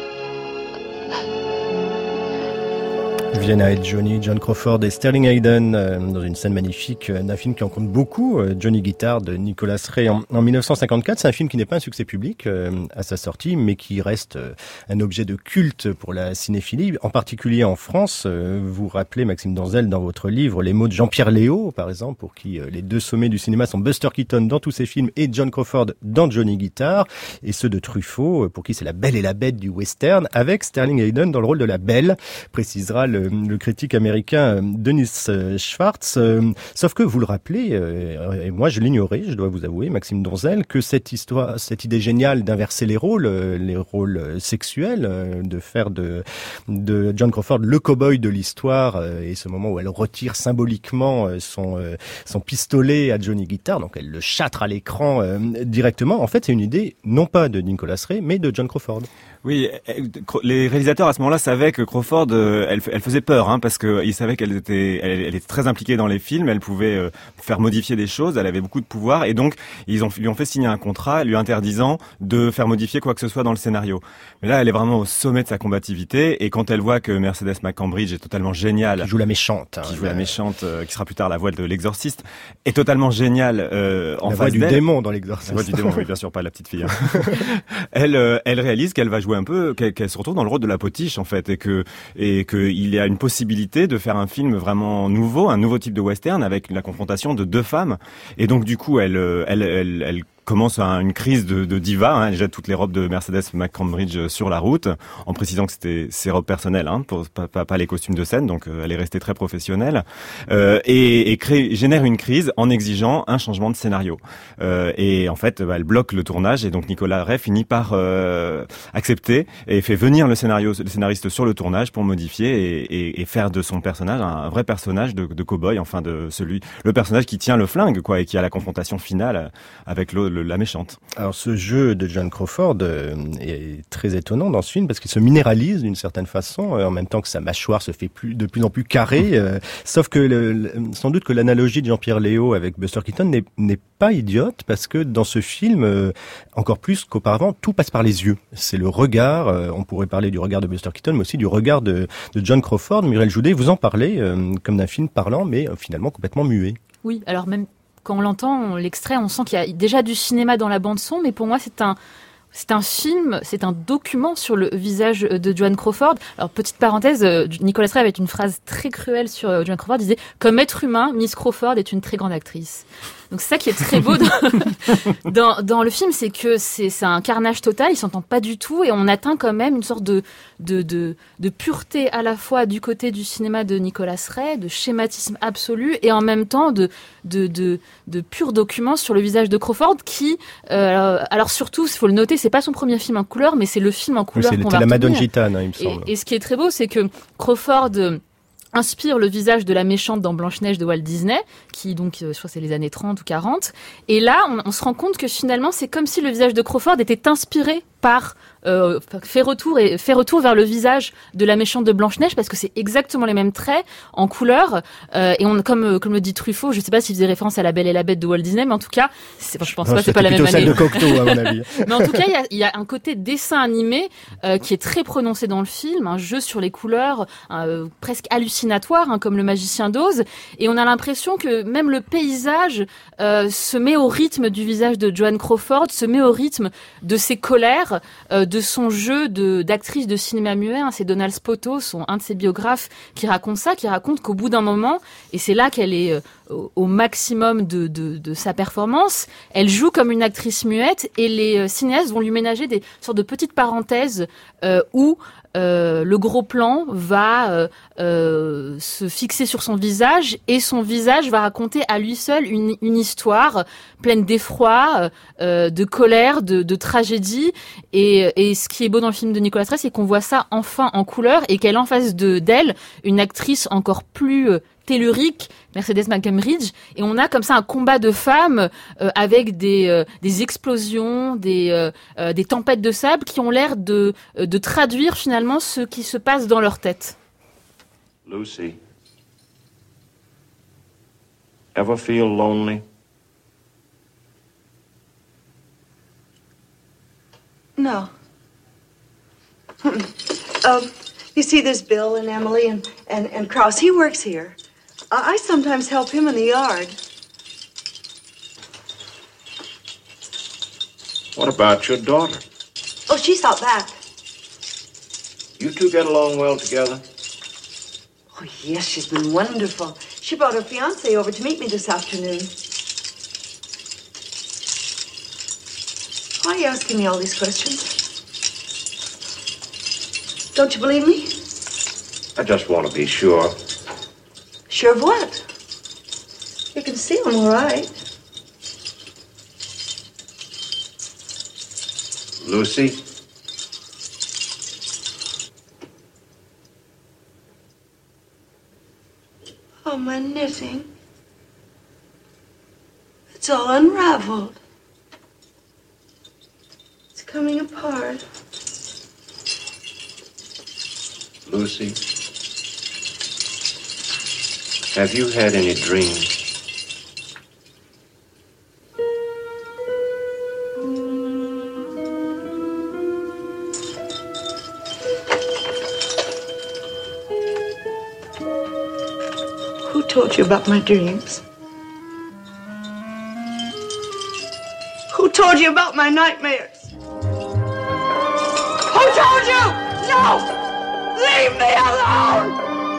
Vienna et Johnny, John Crawford et Sterling Hayden euh, dans une scène magnifique euh, d'un film qui en compte beaucoup, euh, Johnny Guitar de Nicolas Ray en, en dix-neuf cent cinquante-quatre. C'est un film qui n'est pas un succès public euh, à sa sortie, mais qui reste euh, un objet de culte pour la cinéphilie, en particulier en France. Euh, vous rappelez, Maxime Donzel, dans votre livre, les mots de Jean-Pierre Léaud, par exemple, pour qui euh, les deux sommets du cinéma sont Buster Keaton dans tous ses films et John Crawford dans Johnny Guitar, et ceux de Truffaut, euh, pour qui c'est la belle et la bête du western, avec Sterling Hayden dans le rôle de la belle, précisera le le critique américain Dennis Schwartz. Sauf que vous le rappelez, et moi je l'ignorais, je dois vous avouer, Maxime Donzel, que cette histoire, cette idée géniale d'inverser les rôles, les rôles sexuels, de faire de, de John Crawford le cow-boy de l'histoire, et ce moment où elle retire symboliquement son, son pistolet à Johnny Guitar, donc elle le châtre à l'écran directement. En fait, c'est une idée non pas de Nicolas Ray, mais de John Crawford. Oui, les réalisateurs à ce moment-là savaient que Crawford, euh, elle, elle faisait peur, hein, parce que ils savaient qu'elle était, elle, elle était très impliquée dans les films, elle pouvait euh, faire modifier des choses, elle avait beaucoup de pouvoir, et donc ils ont lui ont fait signer un contrat lui interdisant de faire modifier quoi que ce soit dans le scénario. Mais là, elle est vraiment au sommet de sa combativité, et quand elle voit que Mercedes McCambridge est totalement géniale, qui joue la méchante, hein, qui joue la méchante, euh, qui sera plus tard la voix de l'Exorciste, est totalement géniale euh, en la face voix du d'elle. démon dans l'Exorciste. La voix du démon, oui, bien sûr, pas la petite fille. Hein. elle, euh, elle réalise qu'elle va jouer jouer un peu, qu'elle, qu'elle se retrouve dans le rôle de la potiche en fait, et que et qu'il y a une possibilité de faire un film vraiment nouveau, un nouveau type de western avec la confrontation de deux femmes. Et donc du coup, elle elle elle, elle commence à une crise de, de diva. Hein. Elle jette toutes les robes de Mercedes McCambridge sur la route, en précisant que c'était ses robes personnelles, hein, pour, pas, pas, pas les costumes de scène. Donc euh, elle est restée très professionnelle euh, et, et crée, génère une crise en exigeant un changement de scénario. Euh, et en fait, bah, elle bloque le tournage et donc Nicolas Ray finit par euh, accepter et fait venir le scénario, le scénariste sur le tournage pour modifier et, et, et faire de son personnage un vrai personnage de, de cow-boy, enfin de celui, le personnage qui tient le flingue, quoi, et qui a la confrontation finale avec le, le la méchante. Alors ce jeu de Joan Crawford euh, est très étonnant dans ce film parce qu'il se minéralise d'une certaine façon, euh, en même temps que sa mâchoire se fait plus, de plus en plus carrée. Euh, sauf que le, le, sans doute que l'analogie de Jean-Pierre Léaud avec Buster Keaton n'est, n'est pas idiote parce que dans ce film, euh, encore plus qu'auparavant, tout passe par les yeux. C'est le regard. Euh, on pourrait parler du regard de Buster Keaton, mais aussi du regard de, de Joan Crawford. Muriel Joudet, vous en parlez euh, comme d'un film parlant, mais euh, finalement complètement muet. Oui, alors même quand on l'entend, l'extrait, on sent qu'il y a déjà du cinéma dans la bande-son, mais pour moi, c'est un, c'est un film, c'est un document sur le visage de Joan Crawford. Alors, petite parenthèse, Nicolas Ray avait une phrase très cruelle sur Joan Crawford, il disait « Comme être humain, Miss Crawford est une très grande actrice ». Donc c'est ça qui est très beau dans, dans, dans le film, c'est que c'est, c'est un carnage total, ils s'entendent pas du tout et on atteint quand même une sorte de, de, de, de pureté à la fois du côté du cinéma de Nicolas Ray, de schématisme absolu et en même temps de, de, de, de pur document sur le visage de Crawford qui, euh, alors surtout, il faut le noter, c'est pas son premier film en couleur, mais c'est le film en couleur oui, qu'on va va retenir. C'est la Madone Gitane, hein, il me semble. Et, et ce qui est très beau, c'est que Crawford inspire le visage de la méchante dans Blanche-Neige de Walt Disney, qui donc, je crois que c'est les années trente ou quarante. Et là, on, on se rend compte que finalement, c'est comme si le visage de Crawford était inspiré par, euh, fait retour et fait retour vers le visage de la méchante de Blanche-Neige, parce que c'est exactement les mêmes traits en couleur. Euh, et on, comme, comme le dit Truffaut, je sais pas s'il faisait référence à La Belle et la Bête de Walt Disney, mais en tout cas, c'est, enfin, je pense non, pas, c'est pas la même année. Celle de Cocteau, à mon avis. Mais en tout cas, il y a, il y a un côté dessin animé euh, qui est très prononcé dans le film, un jeu sur les couleurs euh, presque hallucinatoire, hein, comme Le Magicien d'Oz. Et on a l'impression que même le paysage euh, se met au rythme du visage de Joan Crawford, se met au rythme de ses colères, euh, de son jeu de, d'actrice de cinéma muet. Hein. C'est Donald Spoto, son, un de ses biographes, qui raconte ça, qui raconte qu'au bout d'un moment, et c'est là qu'elle est euh, au, au maximum de, de, de sa performance, elle joue comme une actrice muette et les euh, cinéastes vont lui ménager des sortes de petites parenthèses euh, où Euh, le gros plan va euh, euh, se fixer sur son visage et son visage va raconter à lui seul une, une histoire pleine d'effroi, euh, de colère, de, de tragédie. Et, et ce qui est beau dans le film de Nicolas Ray, c'est qu'on voit ça enfin en couleur et qu'elle a en face de, d'elle une actrice encore plus euh, tellurique, Mercedes McCambridge, et on a comme ça un combat de femmes euh, avec des euh, des explosions, des euh, euh, des tempêtes de sable qui ont l'air de euh, de traduire finalement ce qui se passe dans leur tête. Lucy, ever feel lonely? No. um, you see, there's Bill and Emily and and and Krause. He works here. I sometimes help him in the yard. What about your daughter? Oh, she's out back. You two get along well together? Oh, yes, she's been wonderful. She brought her fiancé over to meet me this afternoon. Why are you asking me all these questions? Don't you believe me? I just want to be sure. Sure of what? You can see I'm all right. Lucy? Oh, my knitting. It's all unraveled. It's coming apart. Lucy? Have you had any dreams? Who told you about my dreams? Who told you about my nightmares? Who told told you! No! Leave me alone!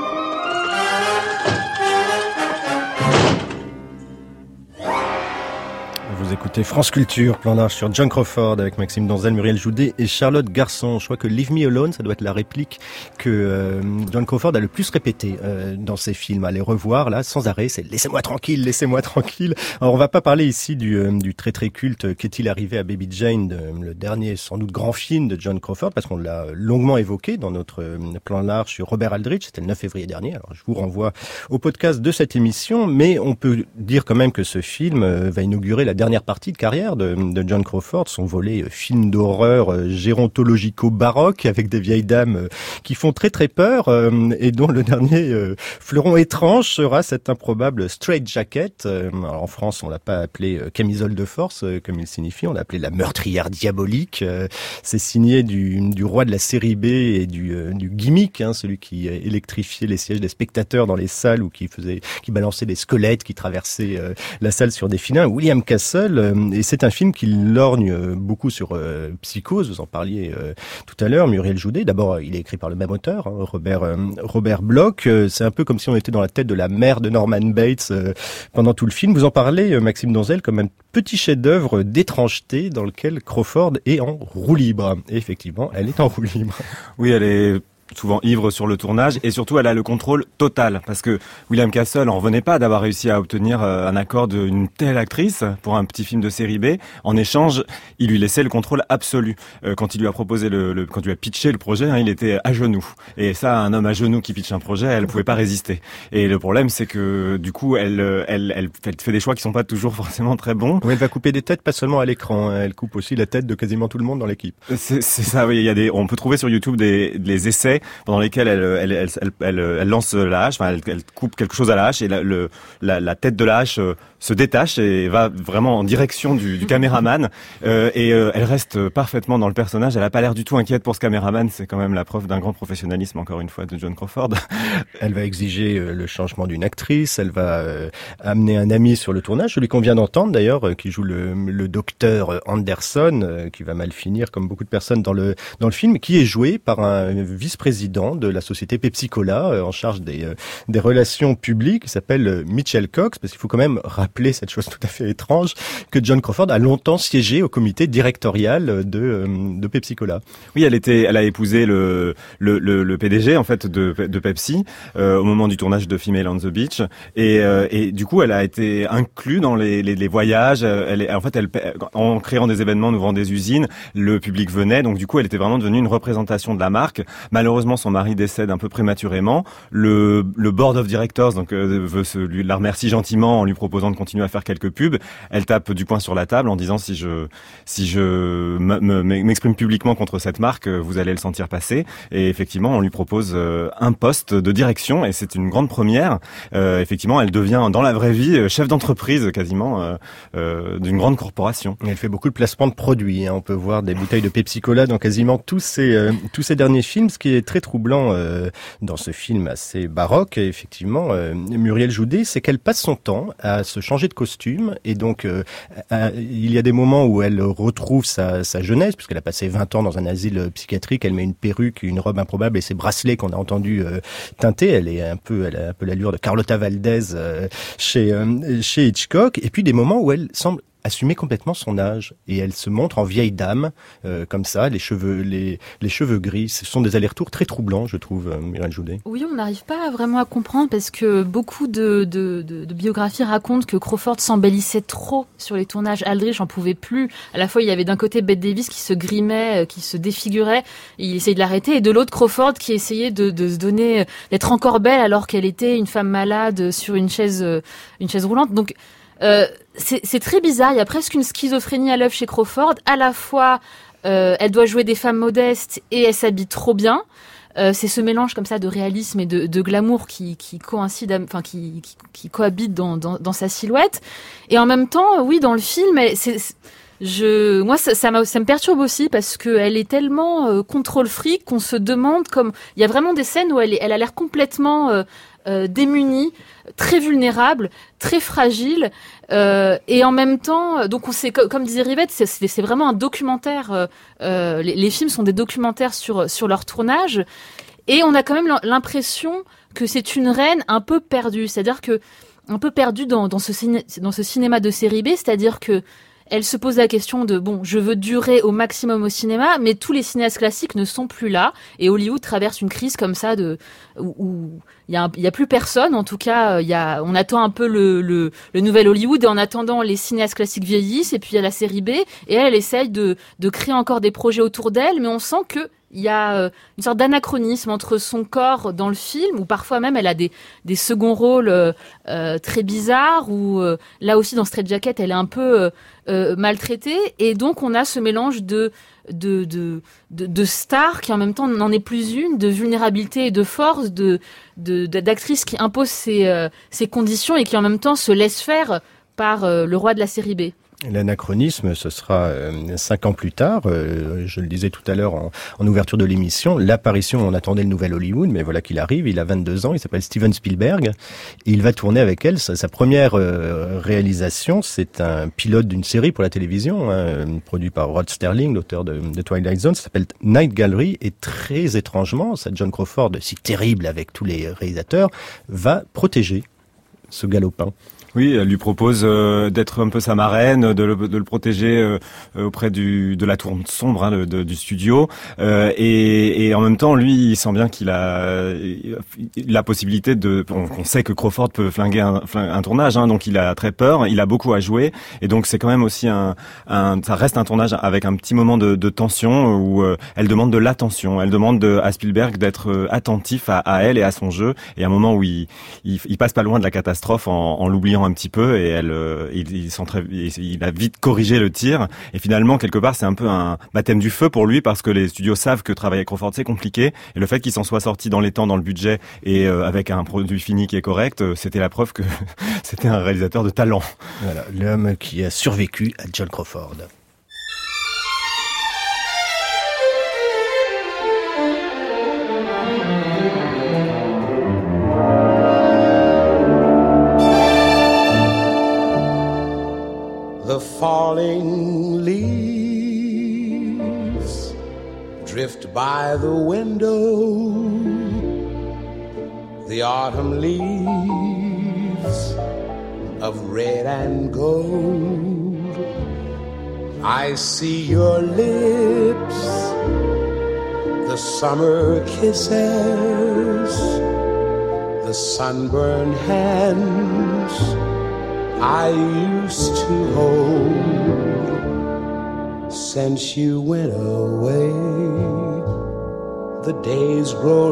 Vous écoutez France Culture, plan large sur John Crawford avec Maxime Donzel, Muriel Joudet et Charlotte Garçon. Je crois que Leave Me Alone, ça doit être la réplique que euh, John Crawford a le plus répété euh, dans ses films. À les revoir là, sans arrêt, c'est laissez-moi tranquille, laissez-moi tranquille. Alors on va pas parler ici du, euh, du très très culte Qu'est-il arrivé à Baby Jane, de, le dernier sans doute grand film de John Crawford, parce qu'on l'a longuement évoqué dans notre euh, plan large sur Robert Aldrich, c'était le neuf février dernier. Alors je vous renvoie au podcast de cette émission, mais on peut dire quand même que ce film euh, va inaugurer la dernière partie de carrière de, de John Crawford, son volet euh, film d'horreur euh, gérontologico-baroque avec des vieilles dames euh, qui font très très peur euh, et dont le dernier euh, fleuron étrange sera cet improbable Straight Jacket. Euh, alors en France, on l'a pas appelé euh, camisole de force euh, comme il signifie, on l'a appelé la meurtrière diabolique. Euh, c'est signé du, du roi de la série B et du, euh, du gimmick, hein, celui qui électrifiait les sièges des spectateurs dans les salles ou qui faisait, qui balançait des squelettes qui traversaient euh, la salle sur des filins, William Castle. Et c'est un film qui lorgne beaucoup sur euh, Psychose, vous en parliez euh, tout à l'heure, Muriel Joudet. D'abord, il est écrit par le même auteur, hein, Robert euh, Robert Bloch. C'est un peu comme si on était dans la tête de la mère de Norman Bates euh, pendant tout le film. Vous en parlez, euh, Maxime Donzel, comme un petit chef-d'œuvre d'étrangeté dans lequel Crawford est en roue libre. Et effectivement, elle est en roue libre. Oui, elle est souvent ivre sur le tournage et surtout elle a le contrôle total parce que William Castle en revenait pas d'avoir réussi à obtenir un accord d'une telle actrice pour un petit film de série B. En échange, il lui laissait le contrôle absolu. Quand il lui a proposé le, le quand il lui a pitché le projet, hein, il était à genoux. Et ça, un homme à genoux qui pitche un projet, elle pouvait pas résister. Et le problème, c'est que du coup, elle, elle, elle, elle fait des choix qui sont pas toujours forcément très bons. Oui, elle va couper des têtes, pas seulement à l'écran. Elle coupe aussi la tête de quasiment tout le monde dans l'équipe. C'est, c'est ça. Oui, il y a des, on peut trouver sur YouTube des, des essais pendant lesquels elle, elle, elle, elle, elle, elle lance la hache, enfin, elle, elle coupe quelque chose à la hache et la, le, la, la tête de la hache euh, se détache et va vraiment en direction du, du caméraman. Euh, et euh, elle reste parfaitement dans le personnage. Elle a pas l'air du tout inquiète pour ce caméraman. C'est quand même la preuve d'un grand professionnalisme, encore une fois, de John Crawford. Elle va exiger euh, le changement d'une actrice. Elle va euh, amener un ami sur le tournage, celui qu'on vient d'entendre d'ailleurs, euh, qui joue le, le docteur Anderson, euh, qui va mal finir comme beaucoup de personnes dans le dans le film, qui est joué par un vice-président de la société Pepsi-Cola euh, en charge des euh, des relations publiques, qui s'appelle euh, Mitchell Cox, parce qu'il faut quand même rappeler cette chose tout à fait étrange que John Crawford a longtemps siégé au comité directorial de euh, de Pepsi-Cola. Oui, elle était, elle a épousé le le le, le P D G en fait de de Pepsi euh, au moment du tournage de Female on the Beach et euh, et du coup elle a été inclue dans les les, les voyages. Elle est, en fait, elle en créant des événements, en ouvrant des usines, le public venait, donc du coup elle était vraiment devenue une représentation de la marque. Malheureusement, son mari décède un peu prématurément. Le, le board of directors donc euh, veut se, lui, la remercie gentiment en lui proposant de continuer à faire quelques pubs. Elle tape du poing sur la table en disant si je si je m'exprime publiquement contre cette marque, vous allez le sentir passer. Et effectivement, on lui propose euh, un poste de direction et c'est une grande première. Euh, effectivement, elle devient dans la vraie vie chef d'entreprise quasiment euh, euh, d'une grande corporation. Et elle fait beaucoup de placements de produits. Hein. On peut voir des bouteilles de Pepsi-Cola dans quasiment tous ces euh, tous ces derniers films, ce qui est très troublant euh, dans ce film assez baroque, effectivement, euh, Muriel Joudet, c'est qu'elle passe son temps à se changer de costume et donc euh, à, il y a des moments où elle retrouve sa, sa jeunesse, puisqu'elle a passé vingt ans dans un asile psychiatrique, elle met une perruque, une robe improbable et ses bracelets qu'on a entendu euh, teinter, elle est un peu, elle a un peu l'allure de Carlota Valdez euh, chez, euh, chez Hitchcock, et puis des moments où elle semble assumer complètement son âge et elle se montre en vieille dame euh, comme ça, les cheveux les les cheveux gris. Ce sont des allers-retours très troublants, je trouve, euh, Muriel Joudet. Oui, on n'arrive pas vraiment à comprendre parce que beaucoup de, de, de, de biographies racontent que Crawford s'embellissait trop sur les tournages. Aldrich en pouvait plus. À la fois, il y avait d'un côté Bette Davis qui se grimait, qui se défigurait, et il essayait de l'arrêter, et de l'autre Crawford qui essayait de, de se donner, d'être encore belle alors qu'elle était une femme malade sur une chaise, une chaise roulante. Donc Euh, c'est, c'est très bizarre, il y a presque une schizophrénie à l'œuvre chez Crawford. À la fois, euh, elle doit jouer des femmes modestes et elle s'habille trop bien. Euh, c'est ce mélange comme ça de réalisme et de, de glamour qui, qui coïncide, enfin qui, qui, qui cohabite dans, dans, dans sa silhouette. Et en même temps, oui, dans le film, elle, c'est, c'est, Je, moi, ça, ça, ça me perturbe aussi parce que elle est tellement euh, contrôle fric qu'on se demande comme. Il y a vraiment des scènes où elle, est, elle a l'air complètement euh, euh, démunie, très vulnérable, très fragile, euh, et en même temps, donc on sait, comme disait Rivette, c'est, c'est, c'est vraiment un documentaire. Euh, euh, les, les films sont des documentaires sur sur leur tournage, et on a quand même l'impression que c'est une reine un peu perdue, c'est-à-dire que un peu perdue dans dans ce ciné, dans ce cinéma de série B, c'est-à-dire que elle se pose la question de, bon, je veux durer au maximum au cinéma, mais tous les cinéastes classiques ne sont plus là. Et Hollywood traverse une crise comme ça de, où il y a, y a plus personne. En tout cas, il y a, on attend un peu le, le, le nouvel Hollywood et en attendant, les cinéastes classiques vieillissent et puis il y a la série B et elle, elle essaye de, de créer encore des projets autour d'elle, mais on sent que il y a une sorte d'anachronisme entre son corps dans le film, où parfois même elle a des, des seconds rôles euh, euh, très bizarres, où euh, là aussi dans Straight Jacket elle est un peu euh, euh, maltraitée, et donc on a ce mélange de, de, de, de, de star qui en même temps n'en est plus une, de vulnérabilité et de force, de, de, d'actrice qui impose ses, euh, ses conditions et qui en même temps se laisse faire par euh, le roi de la série B. L'anachronisme, ce sera euh, cinq ans plus tard, euh, je le disais tout à l'heure en, en ouverture de l'émission, l'apparition, on attendait le nouvel Hollywood, mais voilà qu'il arrive, il a vingt-deux ans, il s'appelle Steven Spielberg, et il va tourner avec elle. Sa, sa première euh, réalisation, c'est un pilote d'une série pour la télévision, hein, produit par Rod Sterling, l'auteur de, de Twilight Zone, ça s'appelle Night Gallery, et très étrangement, ça, John Crawford, si terrible avec tous les réalisateurs, va protéger ce galopin. Oui, elle lui propose euh, d'être un peu sa marraine, de le, de le protéger euh, auprès du de la tour sombre hein, de, de, du studio, euh, et, et en même temps, lui, il sent bien qu'il a la possibilité de. On, on sait que Crawford peut flinguer un, un tournage, hein, donc il a très peur, il a beaucoup à jouer, et donc c'est quand même aussi un, un ça reste un tournage avec un petit moment de, de tension où euh, elle demande de l'attention, elle demande de, à Spielberg d'être attentif à, à elle et à son jeu, et à un moment où il, il, il passe pas loin de la catastrophe en, en l'oubliant un petit peu, et elle, euh, il, il, il, il a vite corrigé le tir, et finalement quelque part c'est un peu un baptême du feu pour lui parce que les studios savent que travailler avec Crawford c'est compliqué, et le fait qu'il s'en soit sorti dans les temps, dans le budget et euh, avec un produit fini qui est correct, euh, c'était la preuve que c'était un réalisateur de talent. Voilà, l'homme qui a survécu à John Crawford. The falling leaves drift by the window, the autumn leaves of red and gold. I see your lips, the summer kisses, the sunburned hands I used to hold. Since you went away, the days grow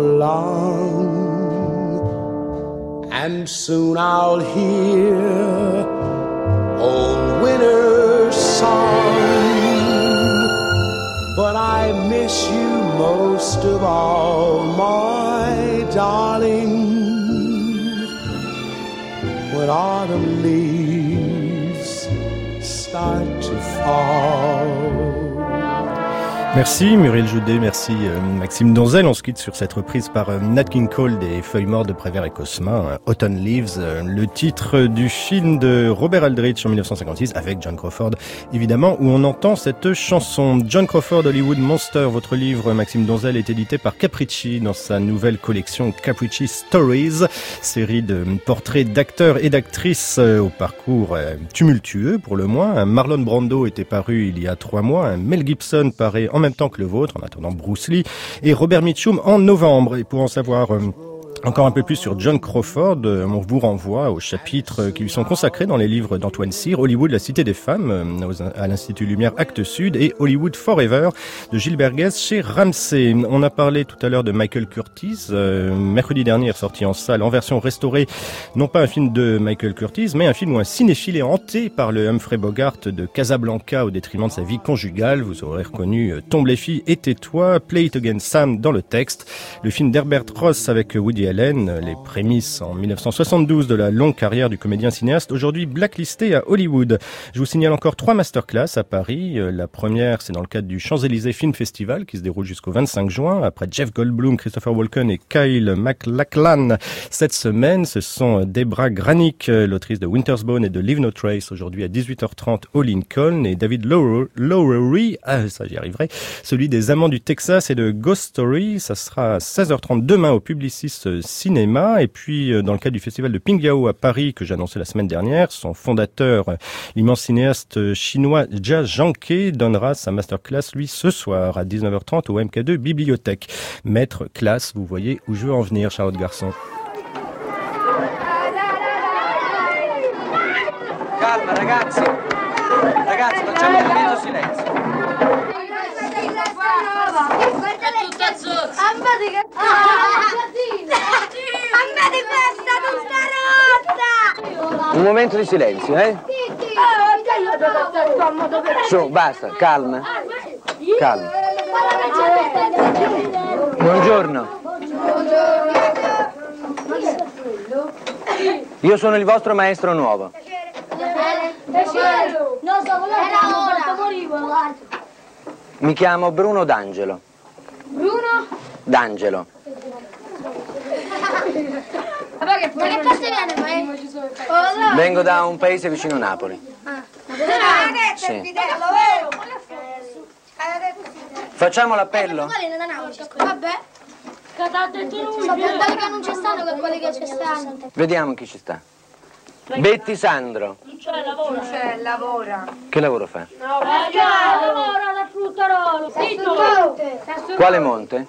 long, and soon I'll hear old winter's song. But I miss you most of all, my darling, when autumn leaves start to fall. Merci Muriel Joudet, merci euh, Maxime Donzel. On se quitte sur cette reprise par euh, Nat King Cole des Feuilles mortes de Prévert et Cosma, euh, Autumn Leaves, euh, le titre du film de Robert Aldrich en dix-neuf cent cinquante-six avec John Crawford, évidemment, où on entend cette chanson. John Crawford, Hollywood Monster, votre livre Maxime Donzel est édité par Capricci dans sa nouvelle collection Capricci Stories, série de portraits d'acteurs et d'actrices euh, au parcours euh, tumultueux pour le moins. Marlon Brando était paru il y a trois mois, Mel Gibson paraît en même temps que le vôtre, en attendant Bruce Lee, et Robert Mitchum en novembre. Et pour en savoir euh, encore un peu plus sur John Crawford, euh, on vous renvoie aux chapitres qui lui sont consacrés dans les livres d'Antoine Cyr, Hollywood, la cité des femmes, euh, à l'Institut Lumière Actes Sud, et Hollywood Forever de Gilles Berguez chez Ramsay. On a parlé tout à l'heure de Michael Curtiz, euh, mercredi dernier sorti en salle en version restaurée, non pas un film de Michael Curtiz, mais un film où un cinéphile est hanté par le Humphrey Bogart de Casablanca au détriment de sa vie conjugale. Vous aurez reconnu euh, Tombe les filles et tais-toi, Play It Again Sam dans le texte. Le film d'Herbert Ross avec Woody Allen, les prémices en mille neuf cent soixante-douze de la longue carrière du comédien cinéaste, aujourd'hui blacklisté à Hollywood. Je vous signale encore trois masterclass à Paris. La première, c'est dans le cadre du Champs-Élysées Film Festival qui se déroule jusqu'au vingt-cinq juin. Après Jeff Goldblum, Christopher Walken et Kyle MacLachlan. Cette semaine, ce sont Debra Granik, l'autrice de Winter's Bone et de Leave No Trace, aujourd'hui à dix-huit heures trente au Lincoln, et David Lowery, ah, ça j'y arriverai, celui des Amants du Texas et de Ghost Story. Ça sera à seize heures trente demain au Publicis Cinéma. Et puis, dans le cadre du festival de Pingyao à Paris, que j'ai annoncé la semaine dernière, son fondateur, l'immense cinéaste chinois Jia Zhangke, donnera sa masterclass, lui, ce soir à dix-neuf heures trente au M K deux Bibliothèque. Maître classe, vous voyez où je veux en venir, Charlotte Garçon. Calma ragazzi, ragazzi facciamo un momento di silenzio. Un momento di silenzio, eh? Su, basta, calma. Calma. Buongiorno. Io sono il vostro maestro nuovo. Mi chiamo Bruno D'Angelo. Bruno? D'Angelo. Ma che parte viene, ma? Vengo da un paese vicino Napoli. Ah. Sì. Facciamo l'appello? Vabbè. Sono più quelli che non ci stanno che quelli che ci stanno. Vediamo chi ci sta. Betty Sandro. Non c'è, lavora. Non c'è, lavora. Che lavoro fa? No, eh, già, lavora alla fruttarolo. Zitto. Quale monte?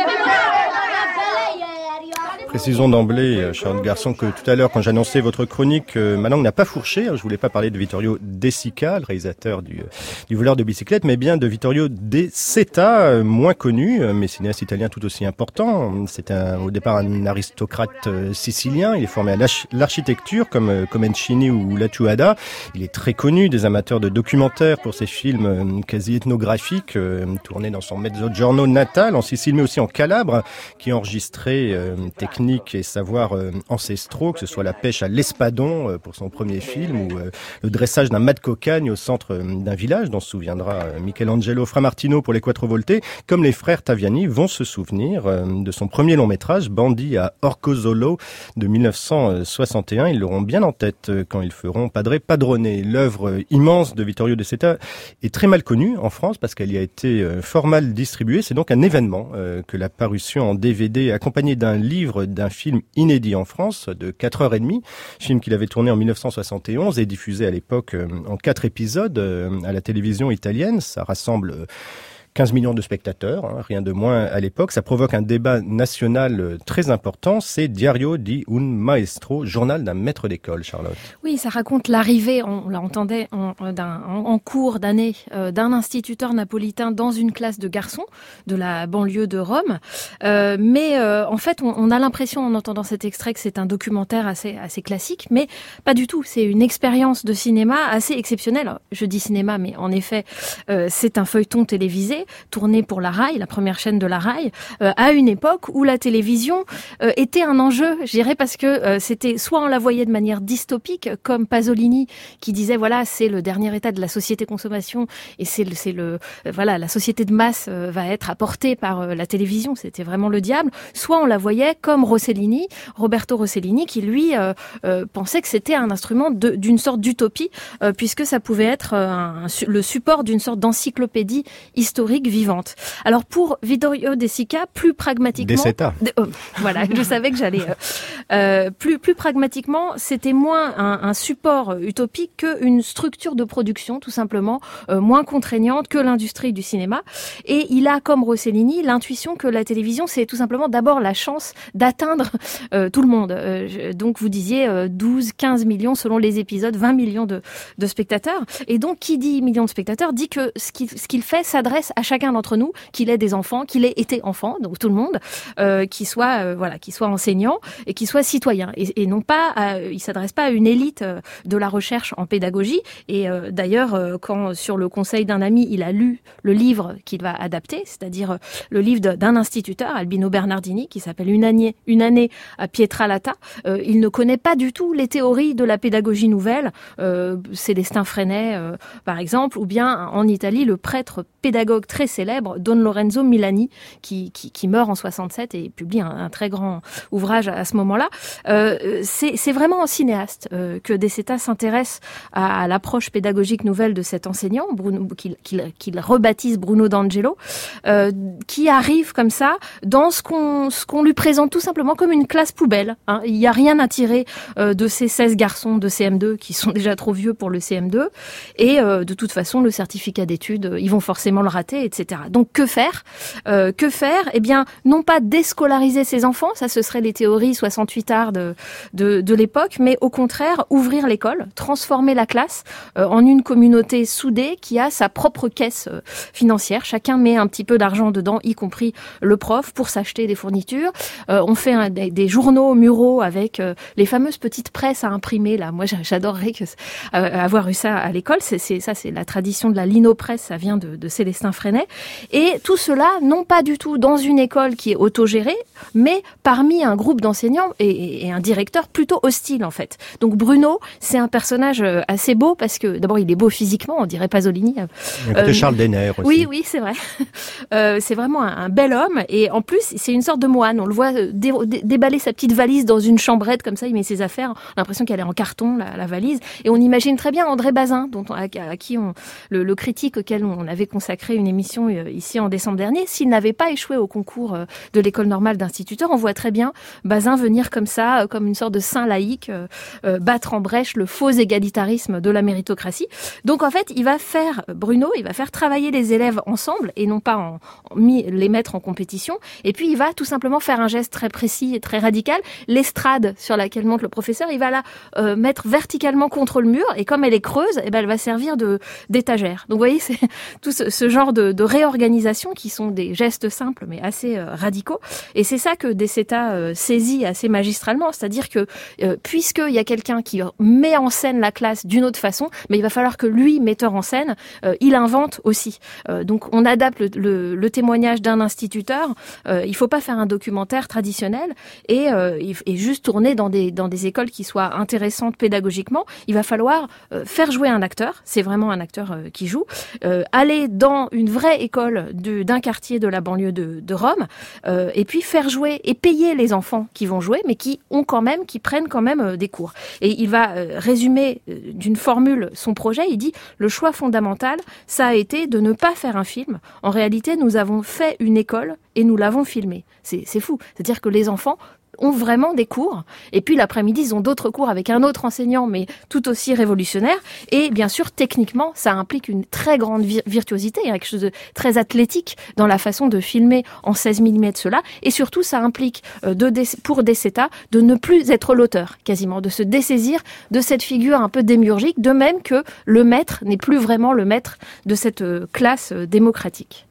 Précisons d'emblée, Charlotte Garçon, que tout à l'heure, quand j'annonçais votre chronique, euh, ma langue n'a pas fourché. Je voulais pas parler de Vittorio De Sica, le réalisateur du, du voleur de bicyclette, mais bien de Vittorio De Seta, euh, moins connu, mais cinéaste italien tout aussi important. C'est un, au départ un aristocrate euh, sicilien. Il est formé à l'architecture, comme euh, Comencini ou Lattuada. Il est très connu des amateurs de documentaires pour ses films euh, quasi ethnographiques, euh, tournés dans son mezzogiorno natal, en Sicile, mais aussi en Calabre, qui enregistrait euh, techniques et savoirs euh, ancestraux, que ce soit la pêche à l'espadon euh, pour son premier film, ou euh, le dressage d'un mât de cocagne au centre euh, d'un village, dont se souviendra euh, Michelangelo Framartino pour les Quattro Volte, comme les frères Taviani vont se souvenir euh, de son premier long métrage, Bandit à Orcozzolo, de mille neuf cent soixante et un. Ils l'auront bien en tête euh, quand ils feront Padre Padrone. L'œuvre euh, immense de Vittorio De Seta est très mal connue en France parce qu'elle y a été euh, fort mal distribuée. C'est donc un événement euh, que la parution en D V D accompagnée d'un livre d'un film inédit en France de quatre heures trente, film qu'il avait tourné en mille neuf cent soixante et onze et diffusé à l'époque euh, en quatre épisodes euh, à la télévision italienne. Ça rassemble euh, quinze millions de spectateurs, hein, rien de moins à l'époque. Ça provoque un débat national très important. C'est Diario di un maestro, journal d'un maître d'école, Charlotte. Oui, ça raconte l'arrivée, on l'entendait en, d'un, en, en cours d'année, euh, d'un instituteur napolitain dans une classe de garçons de la banlieue de Rome. Euh, mais euh, en fait, on, on a l'impression en entendant cet extrait que c'est un documentaire assez, assez classique, mais pas du tout. C'est une expérience de cinéma assez exceptionnelle. Je dis cinéma, mais en effet, euh, c'est un feuilleton télévisé tourné pour la Rai, la première chaîne de la Rai, euh, à une époque où la télévision euh, était un enjeu, je dirais, parce que euh, c'était soit on la voyait de manière dystopique, comme Pasolini qui disait voilà c'est le dernier état de la société consommation et c'est le, c'est le euh, voilà la société de masse euh, va être apportée par euh, la télévision, c'était vraiment le diable. Soit on la voyait comme Rossellini, Roberto Rossellini, qui lui euh, euh, pensait que c'était un instrument de, d'une sorte d'utopie euh, puisque ça pouvait être euh, un, le support d'une sorte d'encyclopédie historique vivante. Alors pour Vittorio De Sica, plus pragmatiquement, De Seta. De, oh, voilà, je savais que j'allais. Euh, euh, plus plus pragmatiquement, c'était moins un, un support utopique qu'une structure de production, tout simplement euh, moins contraignante que l'industrie du cinéma. Et il a, comme Rossellini, l'intuition que la télévision, c'est tout simplement d'abord la chance d'atteindre euh, tout le monde. Euh, je, donc vous disiez euh, douze, quinze millions selon les épisodes, vingt millions de, de spectateurs. Et donc qui dit millions de spectateurs dit que ce qu'il, ce qu'il fait s'adresse à chacun d'entre nous qu'il ait des enfants, qu'il ait été enfant, donc tout le monde, euh, qu'il soit euh, voilà, qu'il soit enseignant et qu'il soit citoyen. Et, et non pas, à, il s'adresse pas à une élite de la recherche en pédagogie. Et euh, d'ailleurs, euh, quand sur le conseil d'un ami, il a lu le livre qu'il va adapter, c'est-à-dire euh, le livre de, d'un instituteur, Albino Bernardini, qui s'appelle Une année, une année à Pietralata, euh, il ne connaît pas du tout les théories de la pédagogie nouvelle, euh, Célestin Freinet, euh, par exemple, ou bien en Italie, le prêtre pédagogue très célèbre, Don Lorenzo Milani, qui, qui, qui meurt en soixante-sept et publie un, un très grand ouvrage à, à ce moment-là. Euh, c'est, c'est vraiment en cinéaste euh, que De Seta s'intéresse à, à l'approche pédagogique nouvelle de cet enseignant, Bruno, qu'il, qu'il, qu'il rebaptise Bruno D'Angelo, euh, qui arrive comme ça dans ce qu'on, ce qu'on lui présente tout simplement comme une classe poubelle. Hein. Il n'y a rien à tirer euh, de ces seize garçons de C M deux qui sont déjà trop vieux pour le C M deux, et euh, de toute façon le certificat d'études, euh, ils vont forcément le rater, et cetera. Donc que faire euh, Que faire Eh bien, non pas déscolariser ses enfants, ça ce serait les théories soixante-huit arts de, de, de l'époque, mais au contraire ouvrir l'école, transformer la classe euh, en une communauté soudée qui a sa propre caisse euh, financière. Chacun met un petit peu d'argent dedans, y compris le prof, pour s'acheter des fournitures. Euh, on fait un, des, des journaux muraux avec euh, les fameuses petites presses à imprimer. Là, moi, j'adorerais que, euh, avoir eu ça à l'école. C'est, c'est ça, c'est la tradition de la linopresse. Ça vient de, de Célestin Freinet. Et tout cela, non pas du tout dans une école qui est autogérée, mais parmi un groupe d'enseignants et, et un directeur plutôt hostile en fait. Donc Bruno, c'est un personnage assez beau parce que d'abord il est beau physiquement, on dirait Pasolini. Écoutez, euh, Charles Denner aussi. Oui, oui, c'est vrai. Euh, c'est vraiment un, un bel homme et en plus c'est une sorte de moine. On le voit dé, dé, déballer sa petite valise dans une chambrette comme ça, il met ses affaires. On a l'impression qu'elle est en carton la, la valise et on imagine très bien André Bazin, dont on, à, à qui on le, le critique auquel on avait consacré une émission ici en décembre dernier. S'il n'avait pas échoué au concours de l'école normale d'instituteur, on voit très bien Bazin venir comme ça, comme une sorte de saint laïque, euh, euh, battre en brèche le faux égalitarisme de la méritocratie. Donc en fait, il va faire, Bruno, il va faire travailler les élèves ensemble et non pas en, en, les mettre en compétition. Et puis il va tout simplement faire un geste très précis et très radical. L'estrade sur laquelle monte le professeur, il va la euh, mettre verticalement contre le mur et comme elle est creuse, eh ben, elle va servir de, d'étagère. Donc vous voyez, c'est tout ce, ce genre de, de réorganisation qui sont des gestes simples mais assez euh, radicaux. Et c'est ça que De Seta euh, saisit assez magistralement, c'est-à-dire que euh, puisqu'il y a quelqu'un qui met en scène la classe d'une autre façon, mais il va falloir que lui, metteur en scène, euh, il invente aussi. Euh, donc on adapte le, le, le témoignage d'un instituteur. Euh, il faut pas faire un documentaire traditionnel et, euh, et juste tourner dans des dans des écoles qui soient intéressantes pédagogiquement. Il va falloir euh, faire jouer un acteur. C'est vraiment un acteur euh, qui joue. Euh, aller dans une vraie école de, d'un quartier de la banlieue de, de Rome euh, et puis faire jouer et payer les enfants qui vont jouer, mais qui ont quand même, qui prennent quand même euh, des cours. Et il va euh, résumer euh, d'une formule son projet. Il dit le choix fondamental, ça a été de ne pas faire un film. En réalité, nous avons fait une école et nous l'avons filmée. C'est, c'est fou. C'est-à-dire que les enfants ont vraiment des cours. Et puis l'après-midi, ils ont d'autres cours avec un autre enseignant, mais tout aussi révolutionnaire. Et bien sûr, techniquement, ça implique une très grande vir- virtuosité, quelque chose de très athlétique dans la façon de filmer en seize millimètres cela. Et surtout, ça implique euh, de, pour De Seta de ne plus être l'auteur, quasiment, de se dessaisir de cette figure un peu démiurgique, de même que le maître n'est plus vraiment le maître de cette euh, classe euh, démocratique.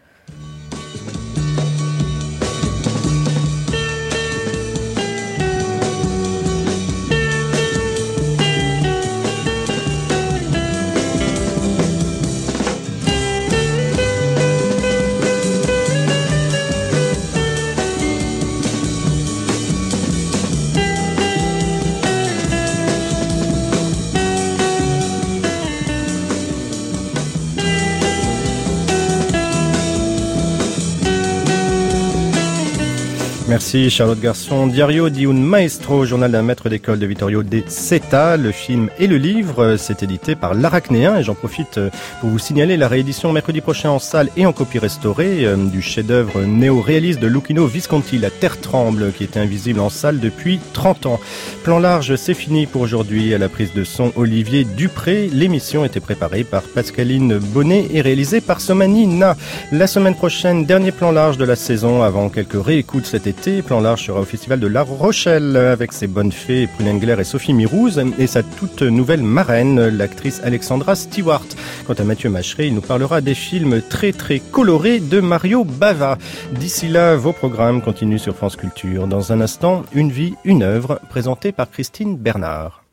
Merci Charlotte Garçon. Diario di un maestro, journal d'un maître d'école de Vittorio De Seta. Le film et le livre, c'est édité par l'Arachnéen et j'en profite pour vous signaler la réédition mercredi prochain en salle et en copie restaurée euh, du chef-d'œuvre néo-réaliste de Luchino Visconti, La Terre tremble, qui était invisible en salle depuis trente ans. Plan large, c'est fini pour aujourd'hui. À la prise de son, Olivier Dupré. L'émission était préparée par Pascaline Bonnet et réalisée par Somani Na. La semaine prochaine, dernier plan large de la saison avant quelques réécoutes cet été. Plan large sera au Festival de La Rochelle avec ses bonnes fées, Prune Engler et Sophie Mirouz et sa toute nouvelle marraine, l'actrice Alexandra Stewart. Quant à Mathieu Macheret, il nous parlera des films très très colorés de Mario Bava. D'ici là, vos programmes continuent sur France Culture. Dans un instant, Une vie, une œuvre, présentée par Christine Bernard.